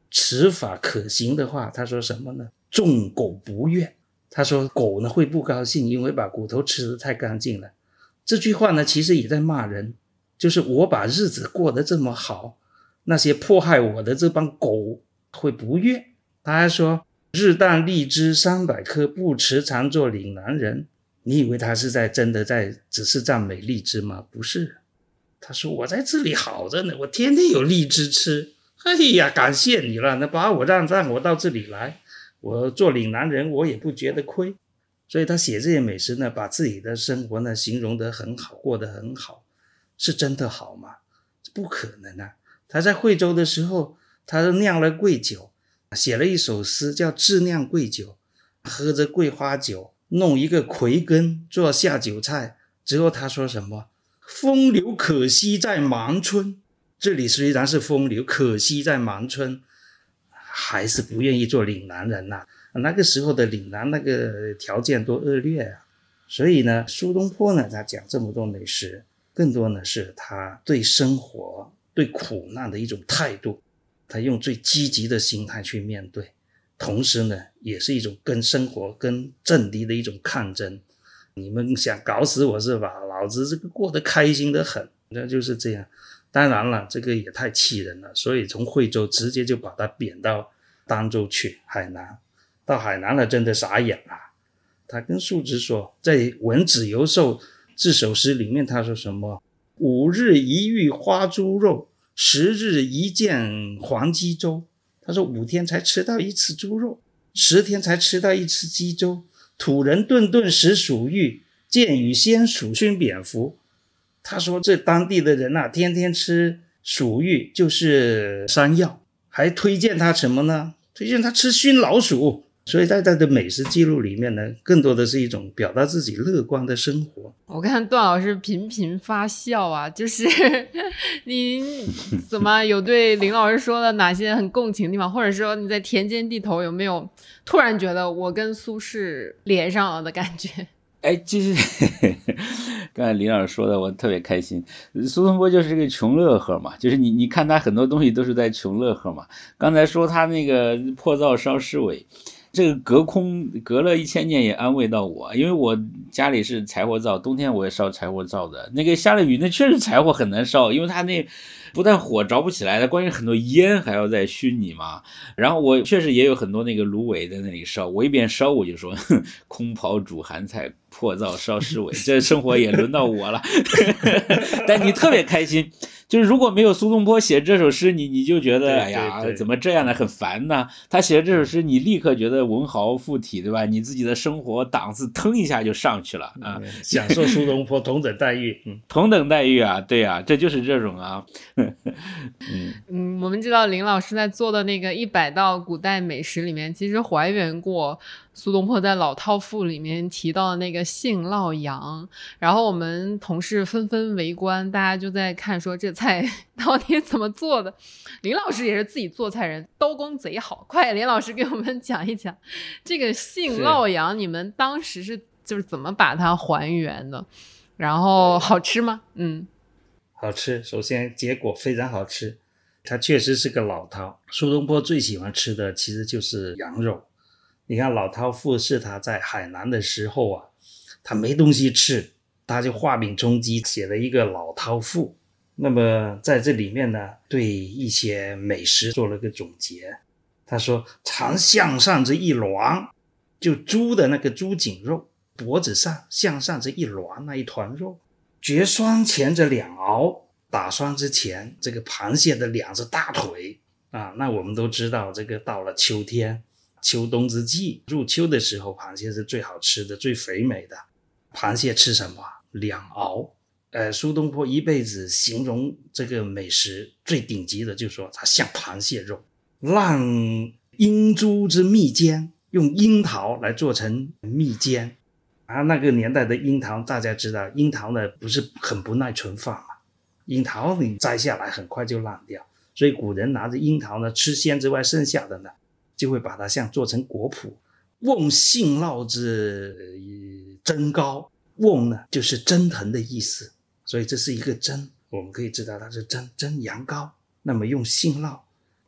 持法可行的话，他说什么呢？众狗不悦。他说狗呢会不高兴，因为把骨头吃得太干净了。这句话呢其实也在骂人，就是我把日子过得这么好，那些迫害我的这帮狗会不悦。他还说日啖荔枝300颗，不吃常作岭南人。你以为他是真的只是赞美荔枝吗？不是，他说我在这里好着呢，我天天有荔枝吃，哎呀感谢你了，那把我让我到这里来，我做岭南人我也不觉得亏。所以他写这些美食呢，把自己的生活呢形容得很好，过得很好。是真的好吗？不可能啊。他在惠州的时候，他酿了桂酒，写了一首诗叫自酿桂酒，喝着桂花酒，弄一个葵根做下酒菜。之后他说什么？风流可惜在忙春。这里虽然是风流，可惜在忙春，还是不愿意做岭南人啊。那个时候的岭南那个条件多恶劣啊。所以呢，苏东坡呢，他讲这么多美食，更多呢是他对生活对苦难的一种态度，他用最积极的心态去面对，同时呢也是一种跟生活跟政敌的一种抗争。你们想搞死我是吧？老子这个过得开心得很，那就是这样。当然了，这个也太气人了，所以从惠州直接就把他贬到儋州去，海南。到海南了真的傻眼了。他跟叔侄说，在《文子游寿这首诗里面他说什么？5日一遇花猪肉，10日一见黄鸡粥。他说5天才吃到一次猪肉，10天才吃到一次鸡粥。土人顿顿食鼠玉，见与仙鼠熏蝙蝠。他说这当地的人啊，天天吃鼠玉，就是山药，还推荐他什么呢？推荐他吃熏老鼠。所以在他的美食记录里面呢，更多的是一种表达自己乐观的生活。 我看段老师频频发笑啊，就是您怎么有对林老师说的哪些很共情的地方，或者说你在田间地头有没有突然觉得我跟苏轼连上了的感觉？ 哎，就是刚才林老师说的，我特别开心。苏东坡就是个穷乐呵嘛，就是你看他很多东西都是在穷乐呵嘛。刚才说他那个破灶烧尸尾，这个隔空隔了1000年也安慰到我，因为我家里是柴火灶，冬天我也烧柴火灶的。那个下了雨，那确实柴火很难烧，因为它那不但火着不起来的，关键很多烟还要再熏你嘛。然后我确实也有很多那个芦苇在那里烧，我一边烧我就说空刨煮寒菜，破灶烧尸尾，这生活也轮到我了。但你特别开心，就是如果没有苏东坡写这首诗，你就觉得哎呀怎么这样呢，很烦呢。他写这首诗，你立刻觉得文豪附体，对吧？你自己的生活档次腾一下就上去了啊， 享受苏东坡同等待遇。 同等待遇啊，对啊，这就是这种啊。 我们知道林老师在做的那个100道古代美食里面，其实还原过苏东坡在《老饕赋》里面提到的那个杏烙羊。然后我们同事纷纷围观，大家就在看说这菜到底怎么做的。林老师也是自己做菜人，刀工贼好。快，林老师给我们讲一讲这个杏烙羊，你们当时就是怎么把它还原的？然后好吃吗？ 好吃，首先结果非常好吃，它确实是个老饕。苏东坡最喜欢吃的其实就是羊肉。你看《老饕赋》是他在海南的时候啊，他没东西吃，他就画饼充饥，写了一个《老饕赋》。那么在这里面呢，对一些美食做了个总结。他说常项上之一卵，就猪的那个猪颈肉，脖子上项上之一卵，那一团肉。决霜前者2鳌，打霜之前这个螃蟹的2只大腿啊。那我们都知道，这个到了秋天秋冬之际，入秋的时候螃蟹是最好吃的最肥美的。螃蟹吃什么？2鳌。苏东坡一辈子形容这个美食最顶级的，就说它像螃蟹肉。让鹰珠之蜜饯，用樱桃来做成蜜饯啊。那个年代的樱桃大家知道，樱桃呢不是很不耐存放嘛，樱桃你摘下来很快就烂掉，所以古人拿着樱桃呢吃鲜之外，剩下的呢就会把它像做成果脯。瓮杏烙之蒸糕，瓮呢就是蒸腾的意思，所以这是一个蒸，我们可以知道它是蒸羊羔。那么用杏烙，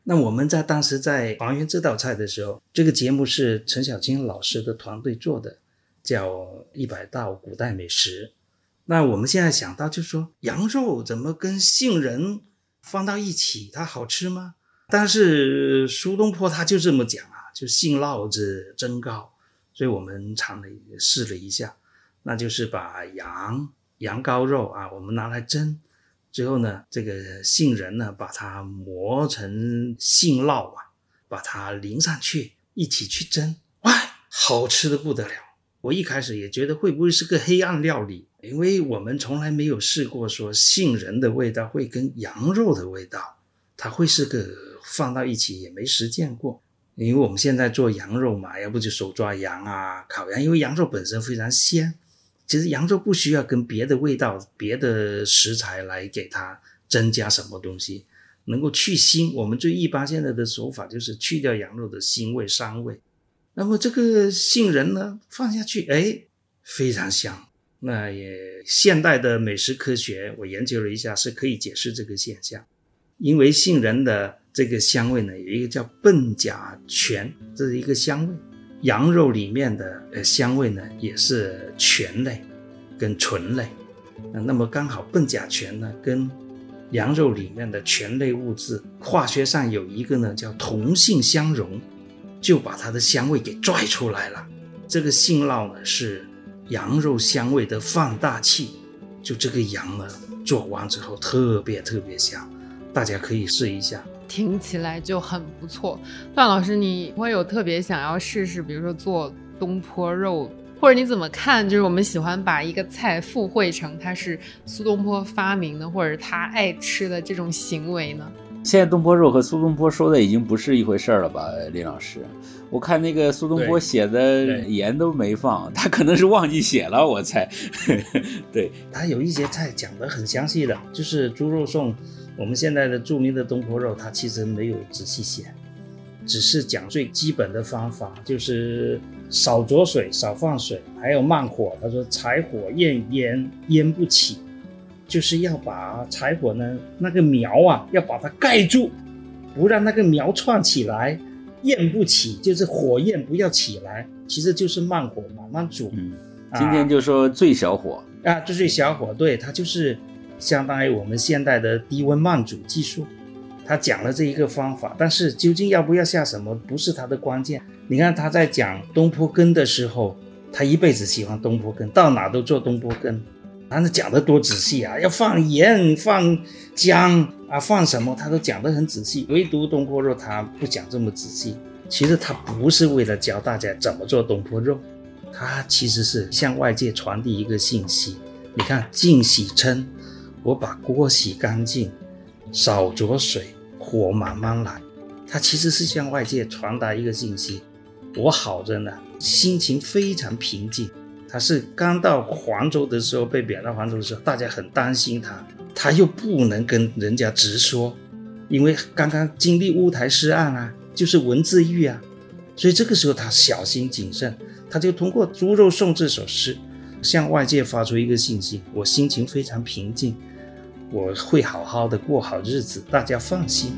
那我们在当时在还原这道菜的时候，这个节目是陈小青老师的团队做的，叫100道古代美食。那我们现在想到就是说，羊肉怎么跟杏仁放到一起，它好吃吗？但是苏东坡他就这么讲啊，就杏烙子蒸糕，所以我们试了一下，那就是把羊羔肉啊，我们拿来蒸之后呢，这个杏仁呢，把它磨成杏烙啊，把它淋上去，一起去蒸，哇，好吃得不得了。我一开始也觉得会不会是个黑暗料理，因为我们从来没有试过说杏仁的味道会跟羊肉的味道，它会是个放到一起，也没实践过。因为我们现在做羊肉嘛，要不就手抓羊啊，烤羊，因为羊肉本身非常鲜，其实羊肉不需要跟别的味道别的食材来给它增加什么东西，能够去腥。我们最一般现在的手法就是去掉羊肉的腥味膻味，那么这个杏仁呢放下去，非常香。那也现代的美食科学我研究了一下，是可以解释这个现象。因为杏仁的这个香味呢，有一个叫苯甲醛，这是一个香味。羊肉里面的香味呢，也是醛类跟醇类。那么刚好苯甲醛呢，跟羊肉里面的醛类物质化学上有一个呢叫同性相融，就把它的香味给拽出来了。这个杏烙呢是羊肉香味的放大器，就这个羊呢做完之后特别特别香，大家可以试一下。 听起来就很不错。段老师，你会有特别想要试试，比如说做东坡肉，或者你怎么看就是我们喜欢把一个菜附会成它是苏东坡发明的，或者他爱吃的这种行为呢？ 现在东坡肉和苏东坡说的已经不是一回事了吧，林老师？我看那个苏东坡写的盐都没放，他可能是忘记写了，我猜。对， 他有一些菜讲得很详细的，就是猪肉粽，我们现在的著名的东坡肉，他其实没有仔细写，只是讲最基本的方法，就是少着水，少放水，还有慢火。他说柴火烟不起，就是要把柴火呢那个苗啊要把它盖住，不让那个苗窜起来，焰不起就是火焰不要起来，其实就是慢火慢慢煮。 今天就说最小火啊，最小火，对，它就是相当于我们现代的低温慢煮技术。他讲了这一个方法，但是究竟要不要下什么不是他的关键。你看他在讲东坡羹的时候，他一辈子喜欢东坡羹，到哪都做东坡羹，他讲得多仔细啊，要放盐放姜啊，放什么他都讲得很仔细，唯独东坡肉他不讲这么仔细。其实他不是为了教大家怎么做东坡肉，他其实是向外界传递一个信息。你看净洗称，我把锅洗干净，少着水，火慢慢来，它其实是向外界传达一个信息，我好着呢，心情非常平静。他是刚到黄州的时候，被贬到黄州的时候，大家很担心他又不能跟人家直说，因为刚刚经历乌台诗案啊，就是文字狱啊，所以这个时候他小心谨慎，他就通过《猪肉颂》这首诗向外界发出一个信息，我心情非常平静，我会好好的过好日子，大家放心。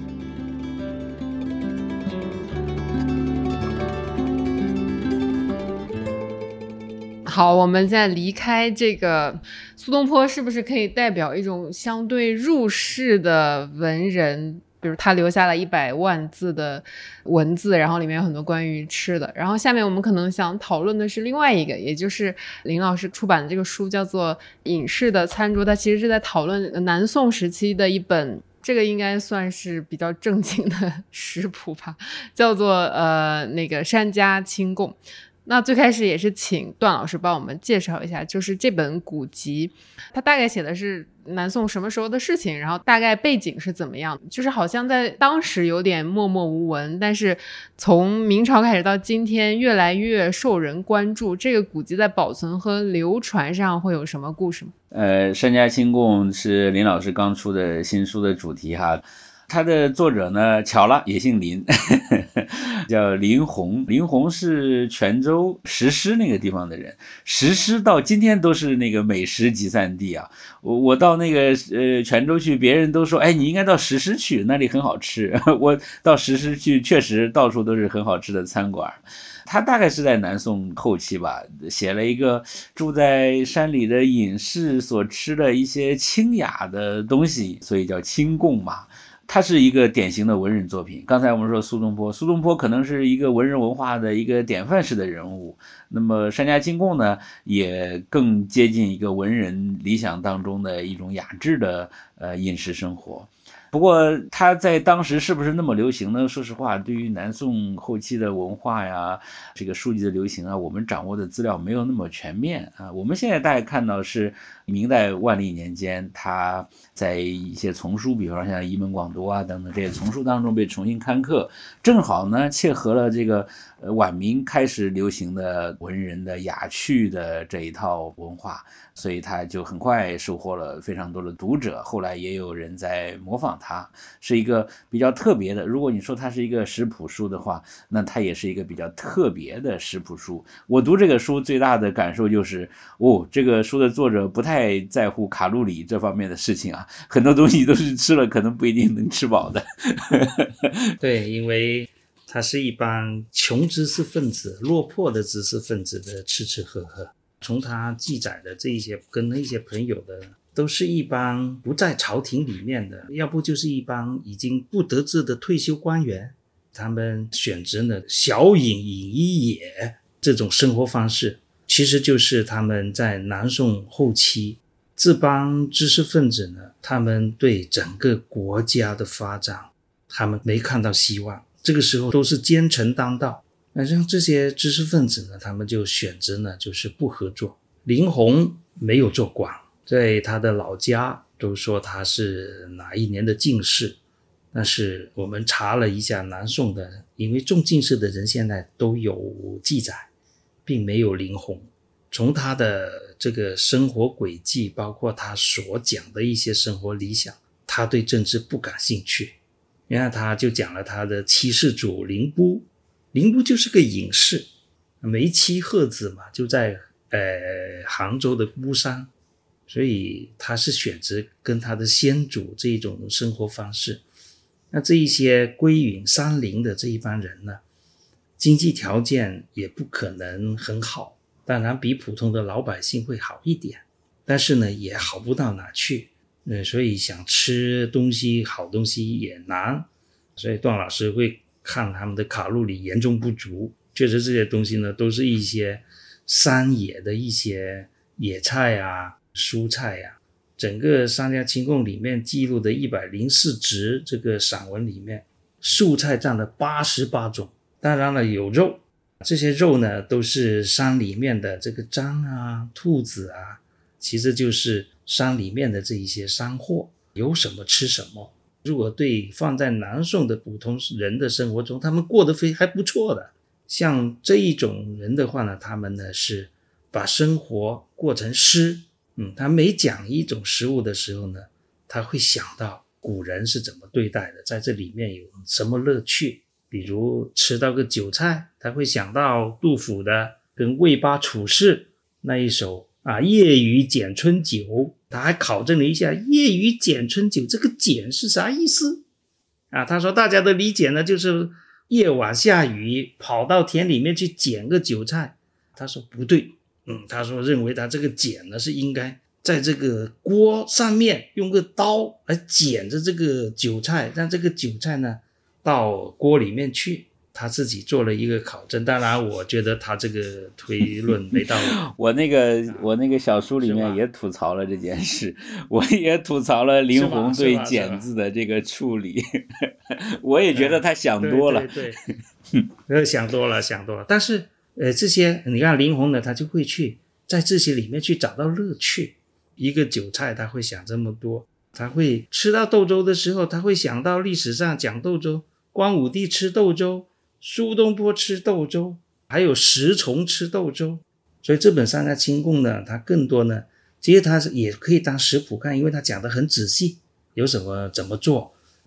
好，我们在离开这个苏东坡，是不是可以代表一种相对入世的文人？比如他留下了100万字的文字，然后里面有很多关于吃的。然后下面我们可能想讨论的是另外一个，也就是林老师出版的这个书叫做《隐士的餐桌》，它其实是在讨论南宋时期的一本，这个应该算是比较正经的食谱吧，叫做那个《山家清供》。那最开始也是请段老师帮我们介绍一下，就是这本古籍它大概写的是南宋什么时候的事情，然后大概背景是怎么样，就是好像在当时有点默默无闻，但是从明朝开始到今天越来越受人关注，这个古籍在保存和流传上会有什么故事吗？ 山家清供是林老师刚出的新书的主题哈。 他的作者呢，巧了，也姓林，叫林洪。林洪是泉州石狮那个地方的人，石狮到今天都是那个美食集散地啊。我到那个泉州去，别人都说，哎，你应该到石狮去，那里很好吃。我到石狮去，确实到处都是很好吃的餐馆。他大概是在南宋后期吧，写了一个住在山里的隐士所吃的一些清雅的东西，所以叫清供嘛。它是一个典型的文人作品。刚才我们说苏东坡可能是一个文人文化的一个典范式的人物，那么山家清供呢，也更接近一个文人理想当中的一种雅致的饮食生活。不过它在当时是不是那么流行呢？说实话，对于南宋后期的文化呀，这个书籍的流行啊，我们掌握的资料没有那么全面啊。我们现在大概看到是明代万历年间，他在一些丛书，比如说像《沂门广读》啊等等这些丛书当中被重新刊刻，正好呢切合了这个晚明开始流行的文人的雅趣的这一套文化，所以他就很快收获了非常多的读者。后来也有人在模仿它，是一个比较特别的。如果你说它是一个食谱书的话，那它也是一个比较特别的食谱书。我读这个书最大的感受就是，这个书的作者不太在乎卡路里这方面的事情啊，很多东西都是吃了可能不一定能吃饱的。 对，因为他是一帮穷知识分子、落魄的知识分子的吃吃喝喝。从他记载的这一些跟那些朋友的，都是一帮不在朝廷里面的，要不就是一帮已经不得志的退休官员，他们选择了小饮饮一野这种生活方式，其实就是他们在南宋后期这帮知识分子呢，他们对整个国家的发展他们没看到希望，这个时候都是奸臣当道。那像这些知识分子呢，他们就选择呢就是不合作。林洪没有做官，在他的老家都说他是哪一年的进士，但是我们查了一下南宋的，因为中进士的人现在都有记载，并没有林洪。从他的这个生活轨迹，包括他所讲的一些生活理想，他对政治不感兴趣。你看他就讲了他的七世祖林波，林波就是个隐士，梅妻鹤子嘛，就在杭州的孤山，所以他是选择跟他的先祖这一种生活方式。那这一些归隐山林的这一帮人呢，经济条件也不可能很好，当然比普通的老百姓会好一点，但是呢也好不到哪去。所以想吃东西好东西也难，所以段老师会看他们的卡路里严重不足。确实这些东西呢都是一些山野的一些野菜啊蔬菜啊。整个山家清供里面记录的104支这个散文里面，蔬菜占了88种，当然了有肉，这些肉呢都是山里面的这个獐啊兔子啊，其实就是山里面的这一些山货，有什么吃什么。如果对放在南宋的普通人的生活中，他们过得还不错的。像这一种人的话呢，他们呢是把生活过成诗。他每讲一种食物的时候呢，他会想到古人是怎么对待的，在这里面有什么乐趣。比如吃到个韭菜，他会想到杜甫的跟魏八处士那一首夜雨剪春酒，他还考证了一下夜雨剪春酒这个剪是啥意思他说大家的理解呢就是夜晚下雨跑到田里面去捡个韭菜，他说不对，他说认为他这个剪呢是应该在这个锅上面用个刀来剪着这个韭菜，让这个韭菜呢到锅里面去。他自己做了一个考证，当然我觉得他这个推论没道理。 我那个小书里面也吐槽了这件事，我也吐槽了林洪对剪字的这个处理。我也觉得他想多了。 对，想多了。但是这些你看林洪呢，他就会去在这些里面去找到乐趣。一个韭菜他会想这么多，他会吃到豆粥的时候，他会想到历史上讲豆粥，光武帝吃豆粥，苏东坡吃豆粥，还有石崇吃豆粥。所以这本山家清供呢，它更多呢，其实它也可以当食谱看，因为它讲得很仔细，有什么怎么做，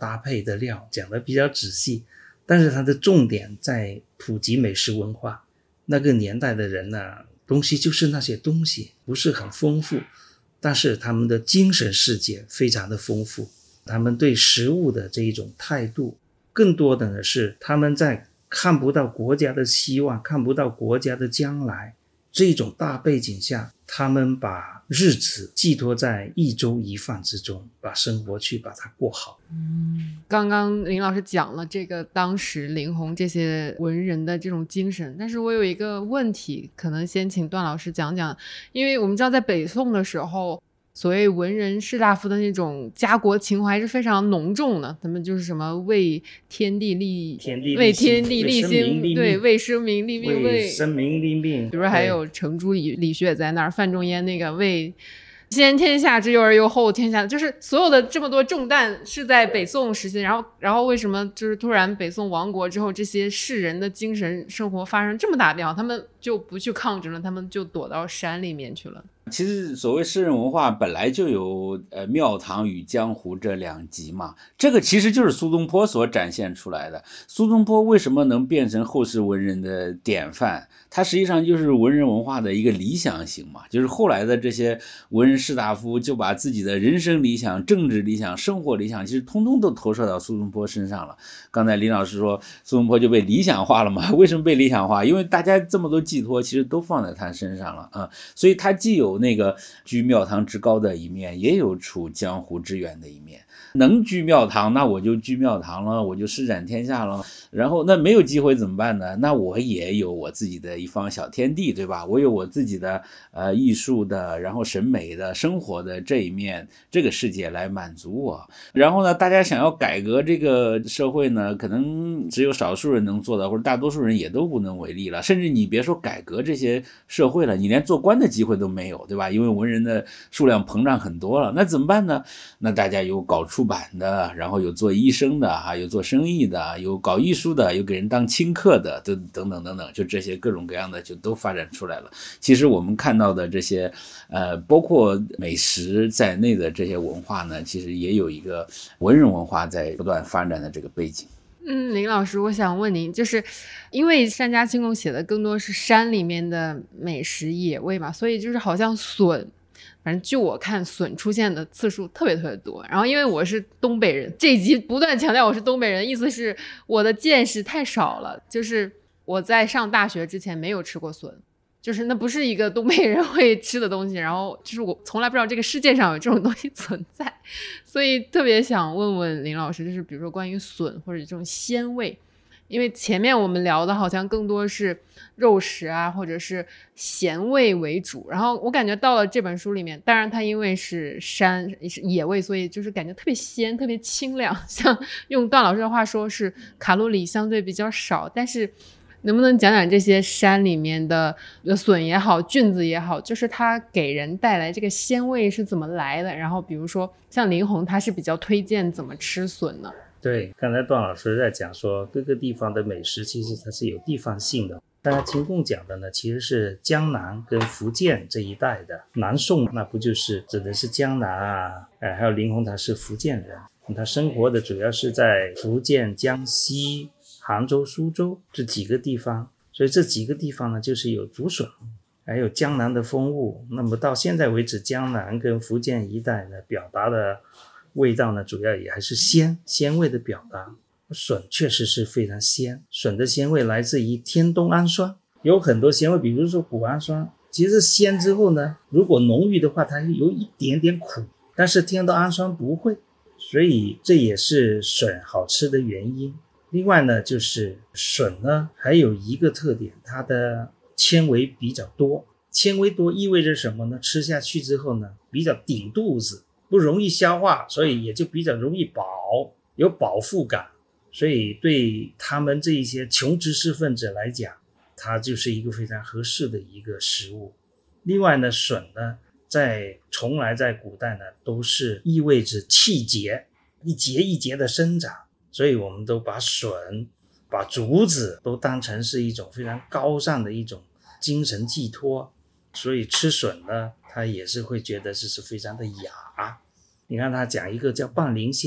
搭配的料讲得比较仔细，但是它的重点在普及美食文化。那个年代的人呢，东西就是那些东西，不是很丰富，但是他们的精神世界非常的丰富，他们对食物的这一种态度，更多的呢是他们在看不到国家的希望，看不到国家的将来这种大背景下，他们把日子寄托在一粥一饭之中，把生活去把它过好。 刚刚林老师讲了这个当时林洪这些文人的这种精神，但是我有一个问题，可能先请段老师讲讲。因为我们知道在北宋的时候，所谓文人士大夫的那种家国情怀是非常浓重的，他们就是什么为天地立心，对，为生民立命， 为生民立命。 比如还有程朱理学也在那儿，范仲淹那个为先天下之忧而忧后天下，就是所有的这么多重担是在北宋时期，然后为什么就是突然北宋亡国之后，这些士人的精神生活发生这么大变化，他们就不去抗争了，他们就躲到山里面去了。 其实所谓诗人文化本来就有庙堂与江湖这两极嘛，这个其实就是苏东坡所展现出来的。苏东坡为什么能变成后世文人的典范，他实际上就是文人文化的一个理想型嘛，就是后来的这些文人士大夫就把自己的人生理想、政治理想、生活理想其实通通都投射到苏东坡身上了。刚才林老师说苏东坡就被理想化了嘛，为什么被理想化？因为大家这么多寄托其实都放在他身上了啊，所以他既有那个居庙堂之高的一面，也有处江湖之远的一面。能居庙堂，那我就居庙堂了，我就施展天下了。然后那没有机会怎么办呢？那我也有我自己的一方小天地，对吧？我有我自己的艺术的，然后审美的，生活的这一面，这个世界来满足我。然后呢，大家想要改革这个社会呢，可能只有少数人能做到，或者大多数人也都不能为力了。甚至你别说改革这些社会了，你连做官的机会都没有，对吧？因为文人的数量膨胀很多了，那怎么办呢？那大家有搞出版的，然后有做医生的，还有做生意的，有搞艺术的，有给人当清客的，等等等等，就这些各种各样的就都发展出来了。其实我们看到的这些包括美食在内的这些文化呢，其实也有一个文人文化在不断发展的这个背景。 林老师，我想问您，就是因为山家清供写的更多是山里面的美食野味嘛，所以就是好像笋，反正就我看笋出现的次数特别特别多。然后因为我是东北人，这一集不断强调我是东北人，意思是我的见识太少了，就是我在上大学之前没有吃过笋，就是那不是一个东北人会吃的东西，然后就是我从来不知道这个世界上有这种东西存在，所以特别想问问林老师，就是比如说关于笋或者这种鲜味，因为前面我们聊的好像更多是肉食啊或者是咸味为主，然后我感觉到了这本书里面，当然它因为是山是野味，所以就是感觉特别鲜特别清凉，像用段老师的话说是卡路里相对比较少，但是能不能讲讲这些山里面的笋也好菌子也好，就是它给人带来这个鲜味是怎么来的？然后比如说像林洪他是比较推荐怎么吃笋呢？ 对，刚才段老师在讲说各个地方的美食其实它是有地方性的，但是清供讲的呢其实是江南跟福建这一带的。南宋那不就是指的是江南啊，还有林洪他是福建人，他生活的主要是在福建、江西、杭州、苏州这几个地方，所以这几个地方呢就是有竹笋，还有江南的风物。那么到现在为止，江南跟福建一带呢表达的味道呢主要也还是鲜味的表达。笋确实是非常鲜，笋的鲜味来自于天冬氨酸，有很多鲜味，比如说谷氨酸，其实鲜之后呢，如果浓郁的话它有一点点苦，但是天冬氨酸不会，所以这也是笋好吃的原因。另外呢，就是笋呢还有一个特点，它的纤维比较多，纤维多意味着什么呢？吃下去之后呢比较顶肚子，不容易消化，所以也就比较容易饱，有饱腹感，所以对他们这一些穷知识分子来讲，它就是一个非常合适的一个食物。另外呢，笋呢从来在古代呢都是意味着气节，一节一节的生长，所以我们都把笋把竹子都当成是一种非常高尚的一种精神寄托，所以吃笋呢他也是会觉得这是非常的雅。你看他讲一个叫半灵仙，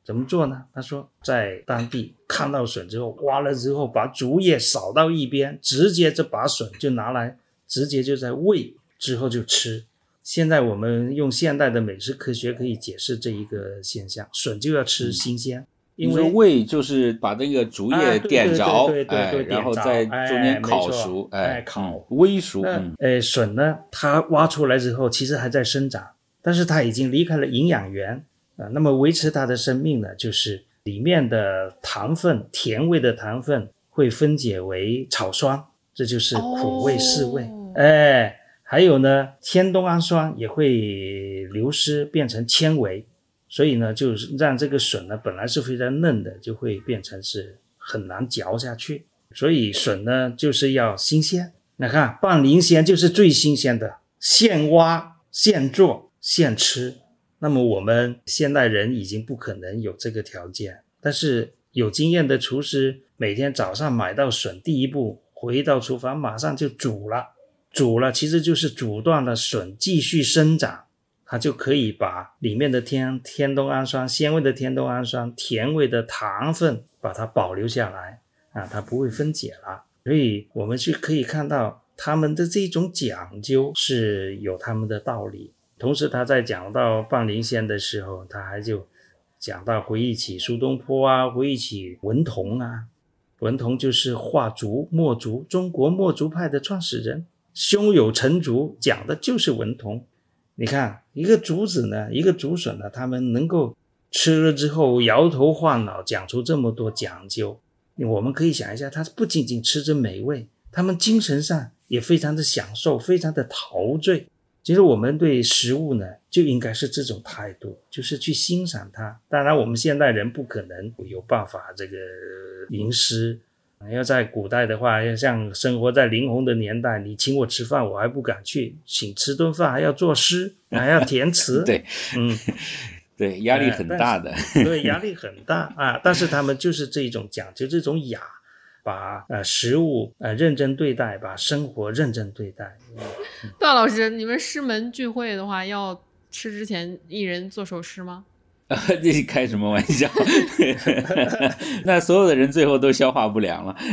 怎么做呢？他说在当地看到笋之后，挖了之后把竹叶扫到一边，直接这把笋就拿来直接就在煨之后就吃。现在我们用现代的美食科学可以解释这一个现象，笋就要吃新鲜。因为煨就是把那个竹叶点着， 对， 然后在中间烤熟， 烤煨熟。 笋呢，它挖出来之后其实还在生长，但是它已经离开了营养源那么维持它的生命呢，就是里面的糖分，甜味的糖分会分解为草酸，这就是苦味涩味。还有呢，天冬氨酸也会流失变成纤维。所以呢，就是让这个笋呢本来是非常嫩的，就会变成是很难嚼下去。所以笋呢就是要新鲜。你看半灵鲜就是最新鲜的，现挖现做现吃。那么我们现代人已经不可能有这个条件，但是有经验的厨师每天早上买到笋，第一步回到厨房马上就煮了其实就是阻断了笋继续生长，它就可以把里面的天冬氨酸，鲜味的天冬氨酸，甜味的糖分把它保留下来它不会分解了。所以我们可以看到他们的这种讲究是有他们的道理。同时他在讲到半灵鲜的时候，他还就讲到回忆起苏东坡回忆起文同文同就是画竹墨竹，中国墨竹派的创始人，胸有成竹讲的就是文同。你看一个竹子呢，一个竹笋呢，他们能够吃了之后摇头晃脑讲出这么多讲究，我们可以想一下，他不仅仅吃着美味，他们精神上也非常的享受，非常的陶醉。其实我们对食物呢就应该是这种态度，就是去欣赏它。当然我们现代人不可能有办法这个吟诗，要在古代的话，要像生活在林洪的年代，你请我吃饭我还不敢去，请吃顿饭还要作诗，还要填词对，对，压力很大的对，压力很大但是他们就是这种讲究，这种雅，把食物认真对待，把生活认真对待。 段老师，你们师门聚会的话，要吃之前一人做首诗吗？ 你开什么玩笑那所有的人最后都消化不良了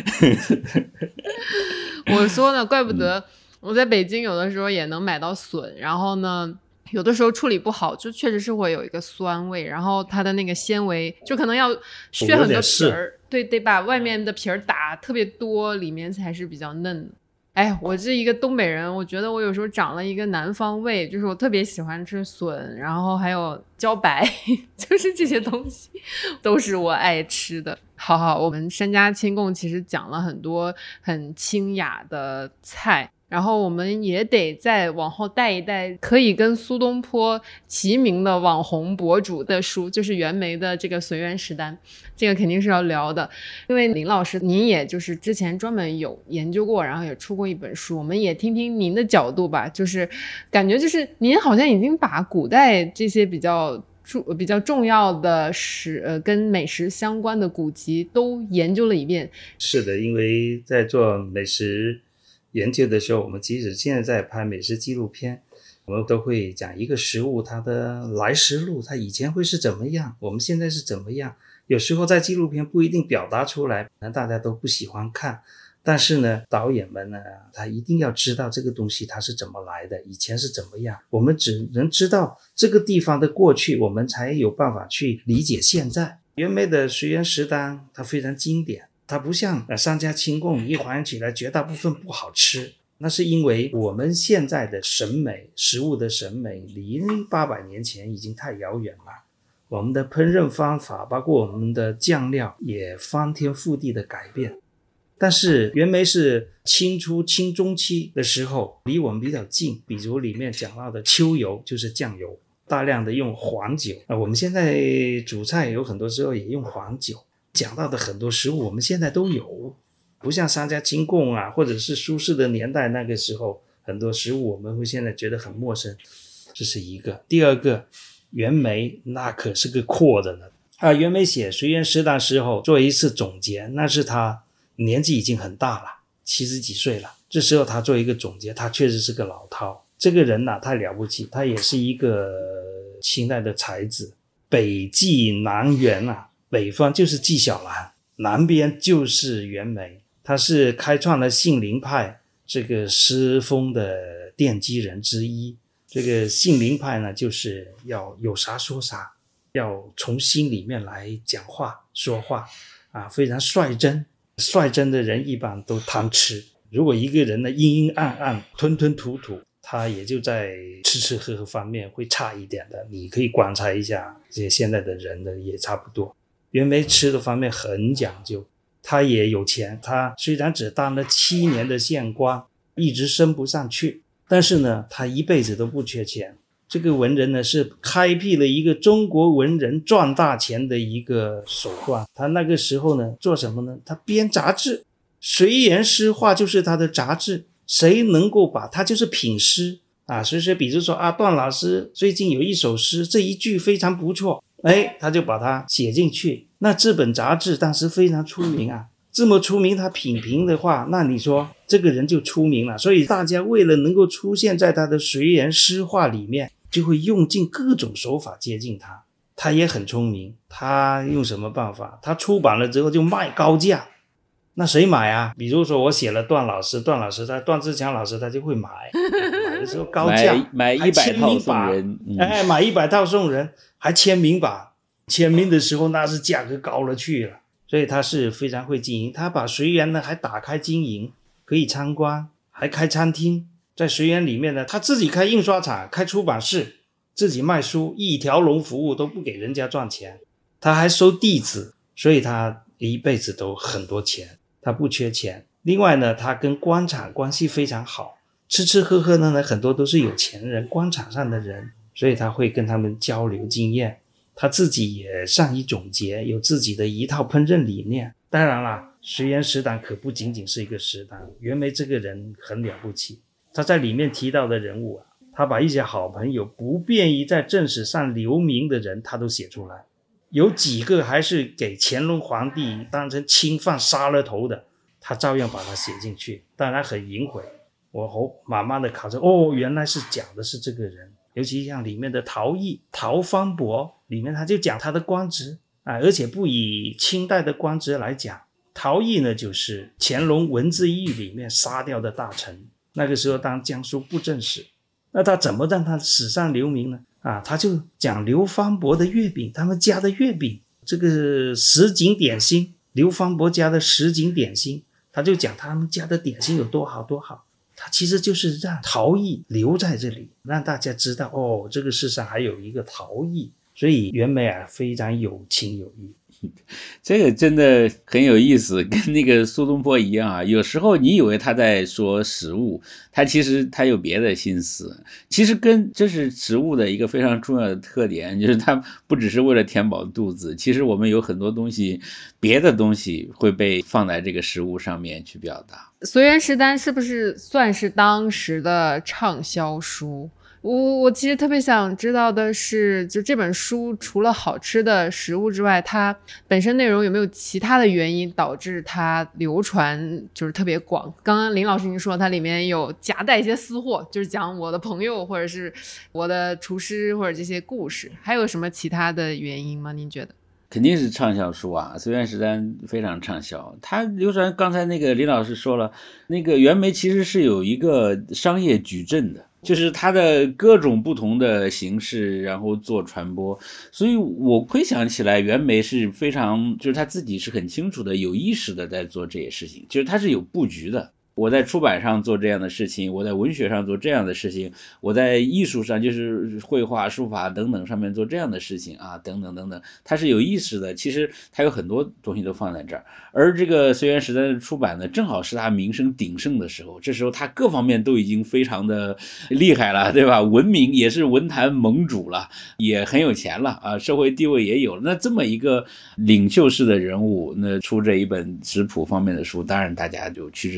我说呢，怪不得我在北京有的时候也能买到笋，然后呢有的时候处理不好，就确实是会有一个酸味，然后它的那个纤维就可能要削很多皮儿，对，得把外面的皮儿打特别多，里面才是比较嫩的。我是一个东北人，我觉得我有时候长了一个南方胃，就是我特别喜欢吃笋，然后还有茭白就是这些东西都是我爱吃的。好，我们三家清供其实讲了很多很清雅的菜，然后我们也得再往后带一带可以跟苏东坡齐名的网红博主的书，就是袁枚的这个随园食单，这个肯定是要聊的。因为林老师您也就是之前专门有研究过，然后也出过一本书，我们也听听您的角度吧，就是感觉就是您好像已经把古代这些比较重要的跟美食相关的古籍都研究了一遍。 是的，因为在做美食研究的时候，我们即使现在在拍美食纪录片，我们都会讲一个食物它的来时路，它以前会是怎么样，我们现在是怎么样。有时候在纪录片不一定表达出来，可能大家都不喜欢看，但是呢导演们呢他一定要知道这个东西它是怎么来的，以前是怎么样，我们只能知道这个地方的过去，我们才有办法去理解现在。袁枚的随园食单它非常经典，它不像三家清供一还原起来绝大部分不好吃，那是因为我们现在的审美，食物的审美离800年前已经太遥远了，我们的烹饪方法包括我们的酱料也翻天覆地的改变。但是袁枚是清初清中期的时候离我们比较近，比如里面讲到的秋油就是酱油，大量的用黄酒我们现在煮菜有很多时候也用黄酒，讲到的很多食物我们现在都有，不像三家清供或者是苏轼的年代，那个时候很多食物我们会现在觉得很陌生，这是一个。第二个，袁枚那可是个阔的呢袁枚写随园食单时候做一次总结，那是他年纪已经很大了，70几岁了，这时候他做一个总结，他确实是个老饕。这个人太了不起，他也是一个清代的才子， 北纪南元啊，北方就是纪晓岚，南边就是袁枚，他是开创了杏林派这个诗风的奠基人之一。这个杏林派呢，就是要有啥说啥，要从心里面来讲话说话啊，非常率真。率真的人一般都贪吃，如果一个人呢阴阴暗暗吞吞吐吐，他也就在吃吃喝喝方面会差一点的。你可以观察一下这些现在的人呢也差不多。袁枚吃的方面很讲究，他也有钱，他虽然只当了7年的县官，一直升不上去，但是呢他一辈子都不缺钱。这个文人呢是开辟了一个中国文人赚大钱的一个手段。他那个时候呢做什么呢？他编杂志，随言诗话就是他的杂志，谁能够把他就是品诗啊，所以说比如说啊，段老师最近有一首诗，这一句非常不错，他就把它写进去。那这本杂志当时非常出名啊，这么出名，他品评的话，那你说这个人就出名了。所以大家为了能够出现在他的随言诗话里面，就会用尽各种手法接近他。他也很聪明，他用什么办法？他出版了之后就卖高价，那谁买啊？比如说我写了段老师，段志强老师他就会买的时候高价， 买100套送人， 买100套送人，还签名版，签名的时候那是价格高了去了。所以他是非常会经营，他把随园呢还打开经营，可以参观，还开餐厅。在随园里面呢，他自己开印刷厂，开出版社，自己卖书，一条龙服务，都不给人家赚钱。他还收弟子，所以他一辈子都很多钱，他不缺钱。另外呢，他跟官场关系非常好，吃吃喝喝呢很多都是有钱人，官场上的人，所以他会跟他们交流经验。他自己也善于总结，有自己的一套烹饪理念。当然啦，随园食堂可不仅仅是一个食堂，袁枚这个人很了不起，他在里面提到的人物啊，他把一些好朋友不便于在正史上留名的人他都写出来，有几个还是给乾隆皇帝当成钦犯杀了头的，他照样把它写进去，当然很隐晦。我慢慢的考证，原来是讲的是这个人。尤其像里面的陶艺、陶方伯，里面他就讲他的官职而且不以清代的官职来讲。陶艺呢，就是乾隆文字狱里面杀掉的大臣，那个时候当江苏布政使。那他怎么让他史上留名呢？他就讲刘方伯的月饼，他们家的月饼，这个什锦点心，刘方伯家的什锦点心，他就讲他们家的点心有多好多好。他其实就是让陶艺留在这里，让大家知道这个世上还有一个陶艺。所以袁枚非常有情有义。 这个真的很有意思，跟那个苏东坡一样啊。有时候你以为他在说食物，其实他有别的心思。其实这是食物的一个非常重要的特点，就是它不只是为了填饱肚子，其实我们有很多东西，别的东西会被放在这个食物上面去表达。 随园食单是不是算是当时的畅销书？我其实特别想知道的是，就这本书除了好吃的食物之外，它本身内容有没有其他的原因导致它流传就是特别广？刚刚林老师您说它里面有夹带一些私货，就是讲我的朋友或者是我的厨师或者这些故事，还有什么其他的原因吗？您觉得？ 肯定是畅销书啊，随园食单非常畅销。它流传，刚才那个林老师说了，那个袁枚其实是有一个商业矩阵的，就是它的各种不同的形式，然后做传播。所以我回想起来，袁枚是非常，就是他自己是很清楚的、有意识的在做这些事情，就是他是有布局的。我在出版上做这样的事情，我在文学上做这样的事情，我在艺术上就是绘画、书法等等上面做这样的事情等等等等，他是有意识的。其实他有很多东西都放在这儿，而这个随园食单的出版呢，正好是他名声鼎盛的时候，这时候他各方面都已经非常的厉害了，对吧？文明也是文坛盟主了，也很有钱了社会地位也有了。那这么一个领袖式的人物，那出这一本食谱方面的书，当然大家就趋之若鹜。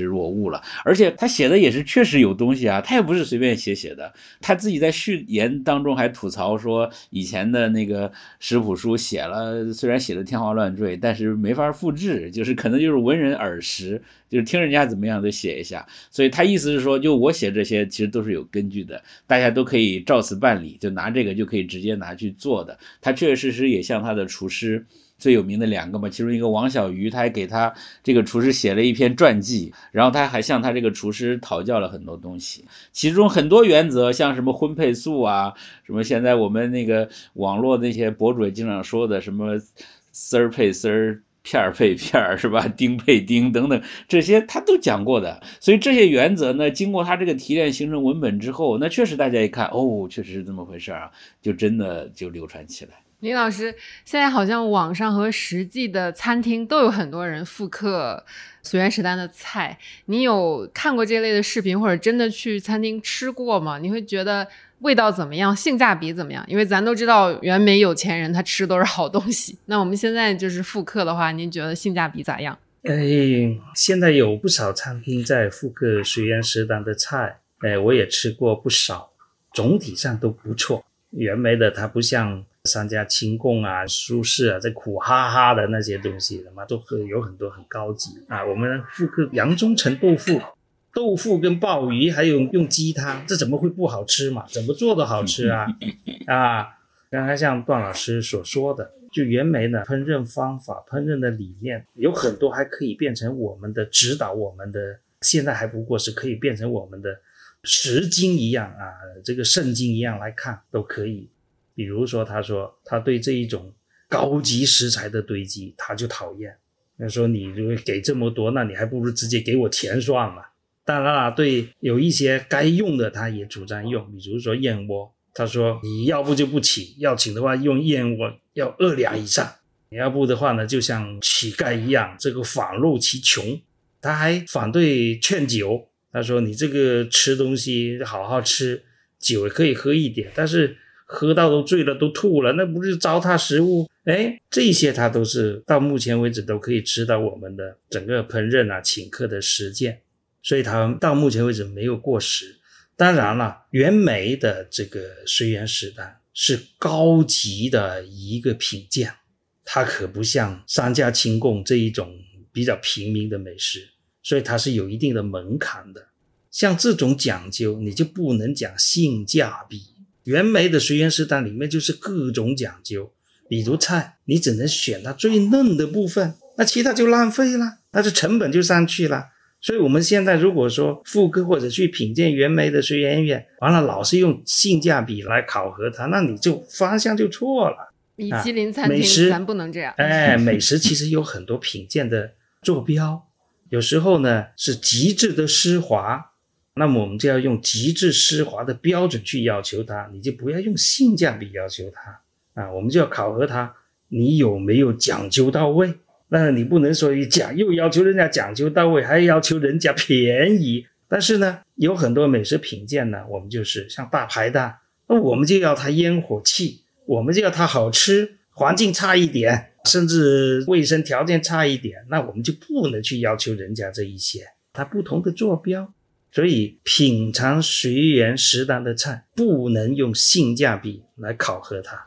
悟了。而且他写的也是确实有东西啊，他也不是随便写的。他自己在序言当中还吐槽说，以前的那个食谱书写了，虽然写的天花乱坠，但是没法复制，就是可能就是文人耳识，就是听人家怎么样都写一下。所以他意思是说，就我写这些其实都是有根据的，大家都可以照此办理，就拿这个就可以直接拿去做的。他确确实实也像他的厨师最有名的2个嘛，其中一个王小鱼，他还给他这个厨师写了一篇传记，然后他还向他这个厨师讨教了很多东西，其中很多原则，像什么荤配素啊，什么现在我们那个网络那些博主也经常说的什么丝儿配丝儿，片儿配片儿，是吧？丁配丁等等，这些他都讲过的。所以这些原则呢，经过他这个提炼形成文本之后，那确实大家一看，哦，确实是这么回事啊，就真的就流传起来。 林老师，现在好像网上和实际的餐厅都有很多人复刻随园食单的菜，你有看过这类的视频或者真的去餐厅吃过吗？你会觉得味道怎么样，性价比怎么样？因为咱都知道原美有钱人他吃都是好东西，那我们现在就是复刻的话，您觉得性价比咋样？ 现在有不少餐厅在复刻随园食单的菜，我也吃过不少，总体上都不错。原美的它不像三家清供啊、苏式啊，这苦哈哈的那些东西的嘛，都有很多很高级啊。我们复刻扬州城豆腐跟鲍鱼，还有用鸡汤，这怎么会不好吃嘛？怎么做都好吃啊！啊，刚才像段老师所说的，就原美的烹饪方法、烹饪的理念，有很多还可以变成我们的指导，我们的现在还不过是可以变成我们的实经一样啊，这个圣经一样来看都可以。比如说他说他对这一种高级食材的堆积他就讨厌，他说你如果给这么多，那你还不如直接给我钱算了。当然了，对有一些该用的他也主张用，比如说燕窝，他说你要不就不请，要请的话用燕窝要2两以上，你要不的话呢就像乞丐一样，这个反入其穷。他还反对劝酒，他说你这个吃东西好好吃，酒也可以喝一点，但是喝到都醉了都吐了，那不是糟蹋食物。这些他都是到目前为止都可以知道我们的整个烹饪啊请客的实践，所以他到目前为止没有过时。当然了，原美的这个随园食单是高级的一个品鉴，它可不像三家清供这一种比较平民的美食，所以它是有一定的门槛的。像这种讲究你就不能讲性价比，原美的随园食单里面就是各种讲究，比如菜你只能选它最嫩的部分，那其他就浪费了，那这成本就上去了。所以我们现在如果说复刻或者去品鉴原美的随园宴，完了老是用性价比来考核它，那你就方向就错了。 米其林餐厅咱不能这样。 美食其实有很多品鉴的坐标，有时候呢是极致的奢华，那么我们就要用极致奢华的标准去要求它，你就不要用性价比要求它我们就要考核它你有没有讲究到位。那你不能说又要求人家讲究到位，还要求人家便宜。但是呢，有很多美食品鉴呢，我们就是像大排档，那我们就要它烟火气，我们就要它好吃，环境差一点，甚至卫生条件差一点，那我们就不能去要求人家这一些，它不同的坐标。所以品尝随园食单的菜不能用性价比来考核它。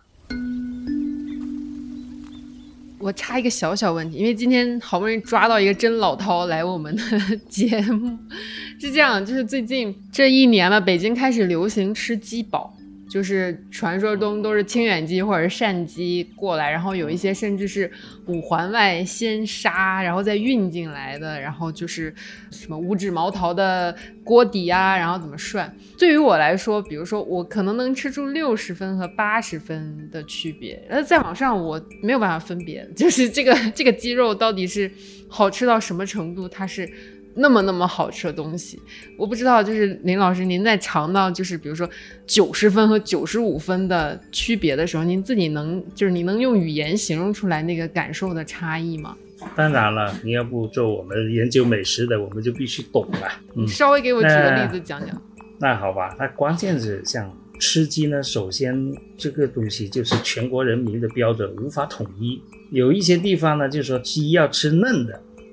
我插一个小小问题，因为今天好不容易抓到一个真老饕来我们的节目，是这样，就是最近这1年了，北京开始流行吃鸡煲，就是传说中都是清远鸡或者是鳝鸡过来，然后有一些甚至是5环外先杀然后再运进来的，然后就是什么5指毛桃的锅底啊，然后怎么涮。对于我来说，比如说我可能能吃出60分和80分的区别，再往上我没有办法分别，就是这个鸡肉到底是好吃到什么程度，它是那么好吃的东西。我不知道，就是林老师您在尝到就是比如说90分和95分的区别的时候，您自己你能用语言形容出来那个感受的差异吗？ 当然了，你要不做我们研究美食的，我们就必须懂了。 稍微给我举个例子讲讲。 那好吧，那关键是像吃鸡呢，首先这个东西就是全国人民的标准无法统一，有一些地方呢就说鸡要吃嫩的，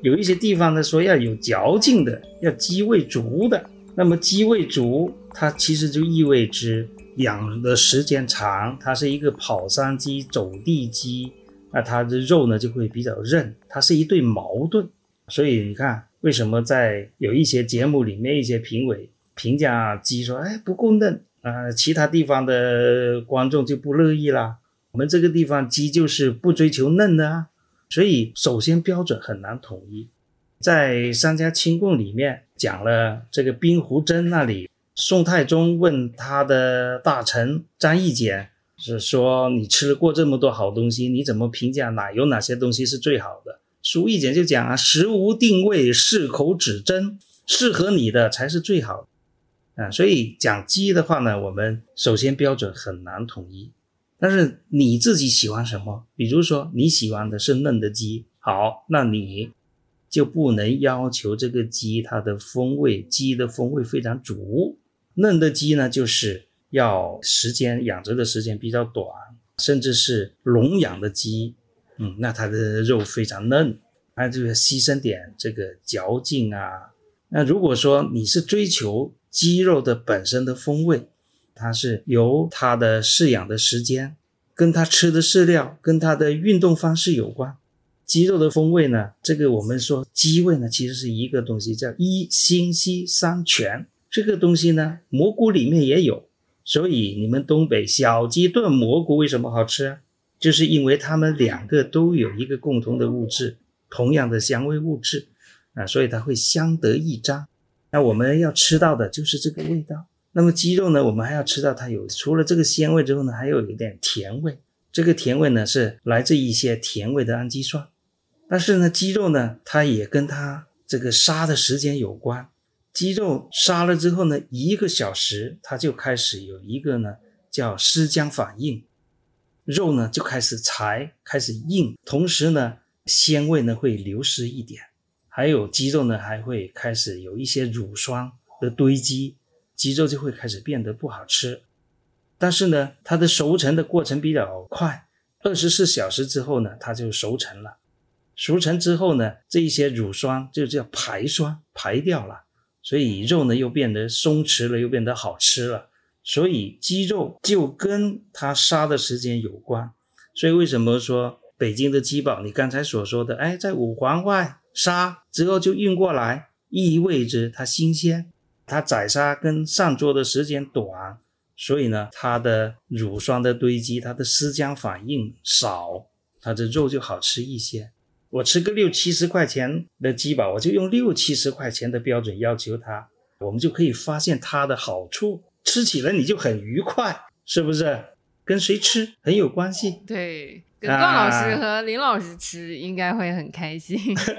有一些地方呢说要有嚼劲的，要鸡味足的。那么鸡味足，它其实就意味着养的时间长，它是一个跑山鸡、走地鸡，那它的肉呢就会比较韧，它是一对矛盾。所以你看，为什么在有一些节目里面，一些评委评价鸡说，哎，不够嫩其他地方的观众就不乐意啦。我们这个地方鸡就是不追求嫩的啊。所以首先标准很难统一。在三家清供里面讲了这个滨湖真那里，宋太宗问他的大臣张义简，是说你吃过这么多好东西，你怎么评价有哪些东西是最好的？苏义简就讲啊，食无定位，适口指真，适合你的才是最好的所以讲鸡的话呢，我们首先标准很难统一。但是你自己喜欢什么？比如说你喜欢的是嫩的鸡，好，那你就不能要求这个鸡它的风味，鸡的风味非常足。嫩的鸡呢，就是要养殖的时间比较短，甚至是笼养的鸡，那它的肉非常嫩，它就要牺牲点这个嚼劲啊。那如果说你是追求鸡肉的本身的风味，它是由它的饲养的时间跟它吃的饲料跟它的运动方式有关。鸡肉的风味呢，这个我们说鸡味呢，其实是一个东西叫一腥息三全，这个东西呢蘑菇里面也有。所以你们东北小鸡炖蘑菇为什么好吃就是因为它们两个都有一个共同的物质，同样的香味物质所以它会相得益彰。那我们要吃到的就是这个味道。那么鸡肉呢，我们还要吃到它除了这个鲜味之后呢，还有一点甜味。这个甜味呢是来自一些甜味的氨基酸。但是呢，鸡肉呢，它也跟它这个杀的时间有关。鸡肉杀了之后呢，1个小时它就开始有一个呢叫尸僵反应，肉呢就开始柴，开始硬，同时呢鲜味呢会流失一点，还有鸡肉呢还会开始有一些乳霜的堆积，鸡肉就会开始变得不好吃。但是呢它的熟成的过程比较快，24小时之后呢它就熟成了。熟成之后呢，这一些乳霜就叫排霜，排掉了，所以肉呢又变得松弛了，又变得好吃了。所以鸡肉就跟它杀的时间有关。所以为什么说北京的鸡煲，你刚才所说的在五环外杀之后就运过来，意味着它新鲜，它宰杀跟上桌的时间短，所以呢它的乳霜的堆积，它的尸僵反应少，它的肉就好吃一些。我吃个60-70块钱的鸡煲，我就用60-70块钱的标准要求它，我们就可以发现它的好处，吃起来你就很愉快，是不是？跟谁吃很有关系。 对，跟段老师和林老师吃应该会很开心。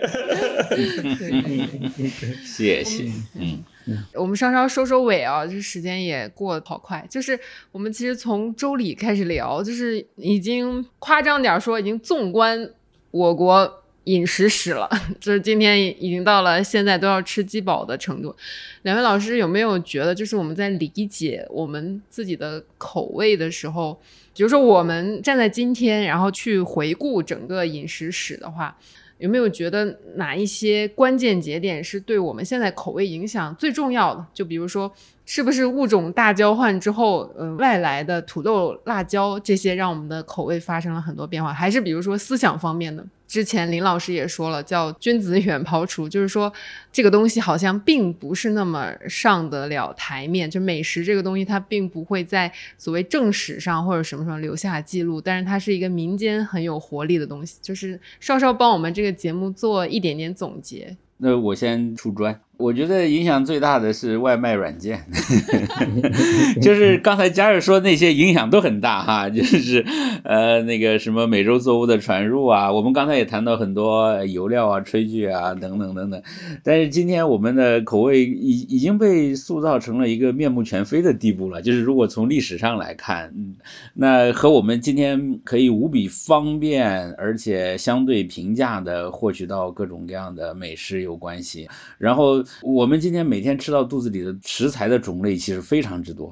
谢谢。 我们稍稍收尾啊，这时间也过得好快。就是我们其实从周礼开始聊，就是已经夸张点说，已经纵观我国饮食史了，就是今天已经到了现在都要吃鸡煲的程度。两位老师有没有觉得，就是我们在理解我们自己的口味的时候，比如说我们站在今天，然后去回顾整个饮食史的话，有没有觉得哪一些关键节点是对我们现在口味影响最重要的？就比如说是不是物种大交换之后外来的土豆、辣椒这些让我们的口味发生了很多变化，还是比如说思想方面的？之前林老师也说了，叫君子远庖厨，就是说这个东西好像并不是那么上得了台面，就美食这个东西它并不会在所谓正史上或者什么什么留下记录，但是它是一个民间很有活力的东西。就是稍稍帮我们这个节目做一点点总结。 那我先出砖，我觉得影响最大的是外卖软件。就是刚才嘉瑞说那些影响都很大哈，就是那个什么美洲作物的传入啊，我们刚才也谈到很多油料啊、炊具啊等等等等。但是今天我们的口味已经被塑造成了一个面目全非的地步了，就是如果从历史上来看，那和我们今天可以无比方便而且相对平价的获取到各种各样的美食有关系。然后我们今天每天吃到肚子里的食材的种类其实非常之多，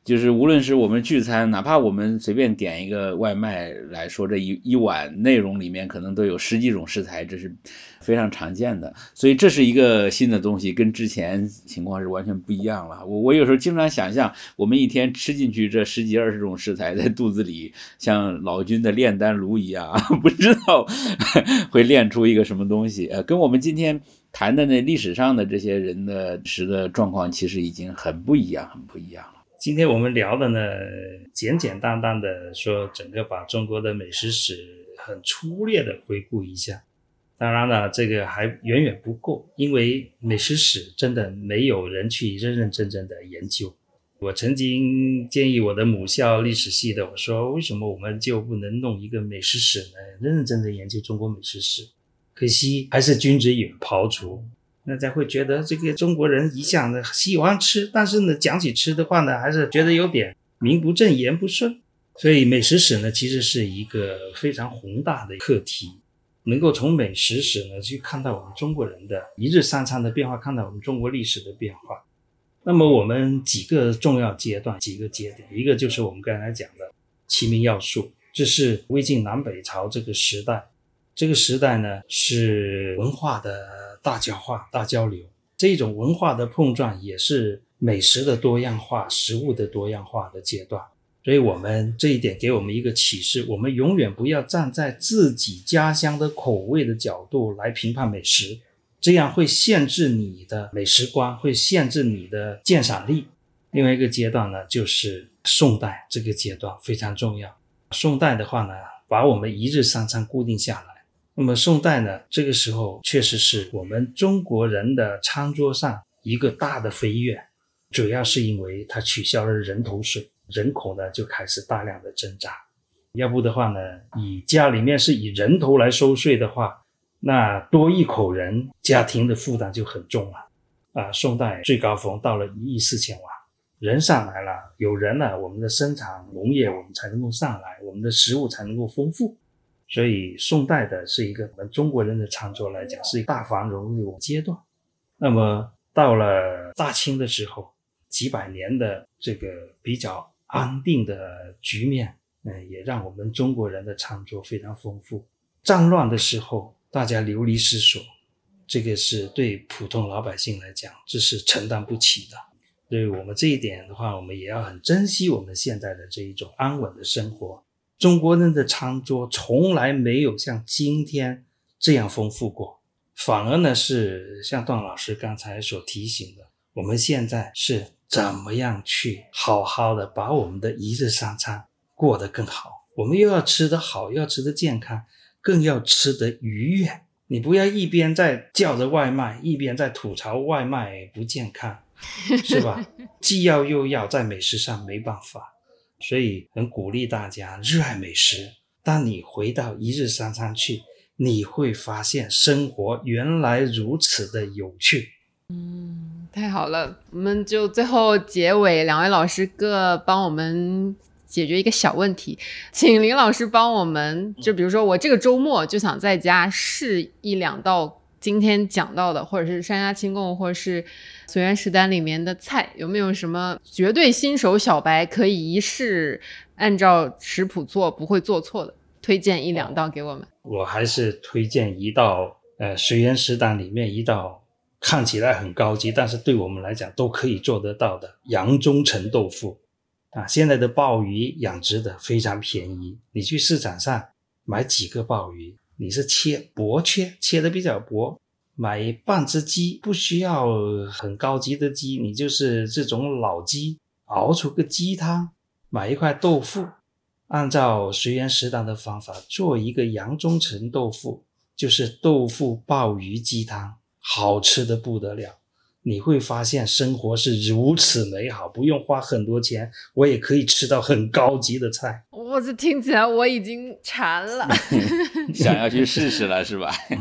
就是无论是我们聚餐，哪怕我们随便点一个外卖来说，这一碗内容里面可能都有10几种食材，这是非常常见的。所以这是一个新的东西，跟之前情况是完全不一样了。我有时候经常想象，我们一天吃进去这10几20种食材在肚子里，像老君的炼丹炉一样，不知道会炼出一个什么东西。跟我们今天谈的那历史上的这些人的食的状况，其实已经很不一样了。 今天我们聊的呢，简简单单的说，整个把中国的美食史很粗略的回顾一下。当然了，这个还远远不够，因为美食史真的没有人去认认真真的研究。我曾经建议我的母校历史系的，我说为什么我们就不能弄一个美食史呢？认认真真研究中国美食史。可惜还是君子远庖厨。大家会觉得这个中国人一向的喜欢吃，但是呢，讲起吃的话呢，还是觉得有点名不正言不顺。所以美食史呢，其实是一个非常宏大的课题，能够从美食史呢去看到我们中国人的一日三餐的变化，看到我们中国历史的变化。那么我们几个重要阶段，几个节点，一个就是我们刚才讲的齐民要术，这是魏晋南北朝这个时代。这个时代呢，是文化的大交换、大交流，这种文化的碰撞也是美食的多样化、食物的多样化的阶段。所以我们这一点给我们一个启示，我们永远不要站在自己家乡的口味的角度来评判美食，这样会限制你的美食观，会限制你的鉴赏力。另外一个阶段呢，就是宋代，这个阶段非常重要。宋代的话呢，把我们一日三餐固定下来。那么宋代呢，这个时候确实是我们中国人的餐桌上一个大的飞跃，主要是因为它取消了人头税，人口呢就开始大量的增长。要不的话呢，以家里面是以人头来收税的话，那多一口人，家庭的负担就很重了。宋代最高峰到了1亿4千万，人上来了，有人了，我们的生产农业我们才能够上来，我们的食物才能够丰富。所以宋代的是一个我们中国人的餐桌来讲是一个大繁荣的阶段。那么到了大清的时候，几百年的这个比较安定的局面，也让我们中国人的餐桌非常丰富。战乱的时候大家流离失所，这个是对普通老百姓来讲这是承担不起的。所以我们这一点的话，我们也要很珍惜我们现在的这一种安稳的生活。中国人的餐桌从来没有像今天这样丰富过，反而呢是像段老师刚才所提醒的，我们现在是怎么样去好好的把我们的一日三餐过得更好。我们又要吃得好，又要吃得健康，更要吃得愉悦。你不要一边在叫着外卖，一边在吐槽外卖不健康，是吧？既要又要，在美食上没办法。所以很鼓励大家热爱美食，当你回到一日三餐去，你会发现生活原来如此的有趣。 太好了，我们就最后结尾两位老师各帮我们解决一个小问题，请林老师帮我们，就比如说我这个周末就想在家试1-2道今天讲到的，或者是山楂清供，或者是随园食单里面的菜，有没有什么绝对新手小白可以一试按照食谱做不会做错的，推荐1-2道给我们？ 我还是推荐一道随园食单里面一道看起来很高级，但是对我们来讲都可以做得到的扬州城豆腐。现在的鲍鱼养殖的非常便宜，你去市场上买几个鲍鱼，你是切的比较薄，买半只鸡，不需要很高级的鸡，你就是这种老鸡熬出个鸡汤，买一块豆腐，按照随园食单的方法做一个扬州城豆腐，就是豆腐鲍鱼鸡汤，好吃的不得了。你会发现生活是如此美好，不用花很多钱，我也可以吃到很高级的菜。 这听起来我已经馋了想要去试试了是吧？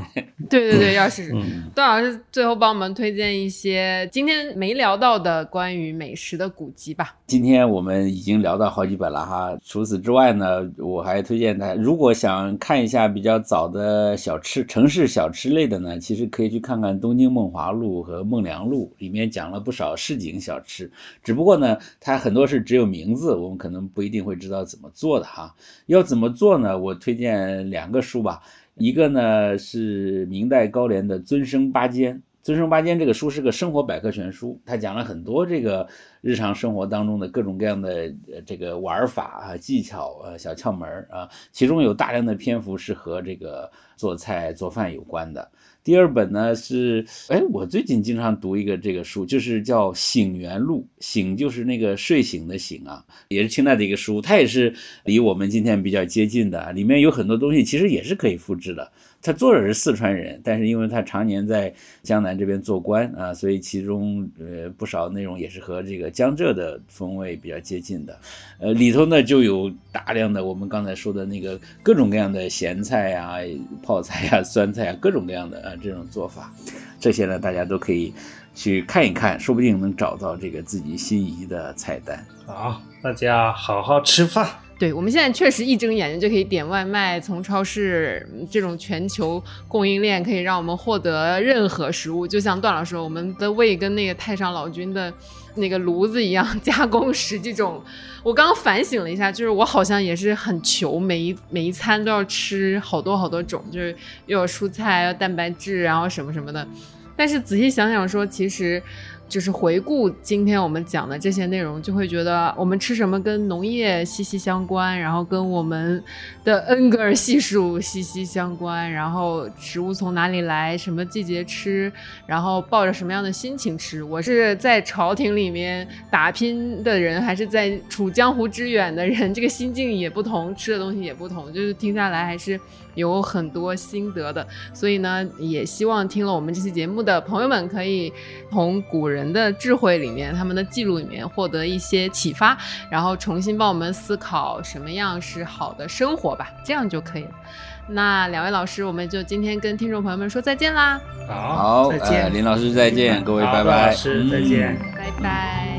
对，要试试。段老师最后帮我们推荐一些今天没聊到的关于美食的古籍吧。 今天我们已经聊到好几本了哈，除此之外呢，我还推荐大家，如果想看一下比较早的小吃，城市小吃类的呢，其实可以去看看《东京梦华录》和《梦良录》，里面讲了不少市井小吃，只不过呢，它很多是只有名字，我们可能不一定会知道怎么做的哈。要怎么做呢？我推荐2个书吧。一个呢是明代高廉的《尊生八间》，《尊生八间》这个书是个生活百科全书，它讲了很多这个日常生活当中的各种各样的这个玩法啊、技巧啊、小窍门啊，其中有大量的篇幅是和这个做菜做饭有关的。第2本呢是，我最近经常读一个这个书，就是叫《醒元录》，醒就是那个睡醒的醒啊，也是清代的一个书，它也是离我们今天比较接近的，里面有很多东西其实也是可以复制的。他作者是四川人，但是因为他常年在江南这边做官啊，所以其中不少内容也是和这个江浙的风味比较接近的。里头呢就有大量的我们刚才说的那个各种各样的咸菜啊、泡菜啊、酸菜啊，各种各样的这种做法，这些呢大家都可以去看一看，说不定能找到这个自己心仪的菜单。 好，大家好好吃饭。 对，我们现在确实一睁眼睛就可以点外卖，从超市这种全球供应链可以让我们获得任何食物，就像段老师说，我们的胃跟那个太上老君的那个炉子一样，加工十几种。我刚刚反省了一下，就是我好像也是很求每一餐都要吃好多好多种，就是又有蔬菜，又有蛋白质，然后什么什么的。但是仔细想想说，其实就是回顾今天我们讲的这些内容，就会觉得我们吃什么跟农业息息相关，然后跟我们的恩格尔系数息息相关，然后食物从哪里来，什么季节吃，然后抱着什么样的心情吃。我是在朝廷里面打拼的人，还是在处江湖之远的人，这个心境也不同，吃的东西也不同，就是听下来还是有很多心得的。所以呢，也希望听了我们这期节目的朋友们可以从古人的智慧里面，他们的记录里面获得一些启发，然后重新帮我们思考什么样是好的生活吧，这样就可以了。那2位老师，我们就今天跟听众朋友们说再见啦。 好，再见。 林老师再见，各位拜拜。 老师再见， 拜拜。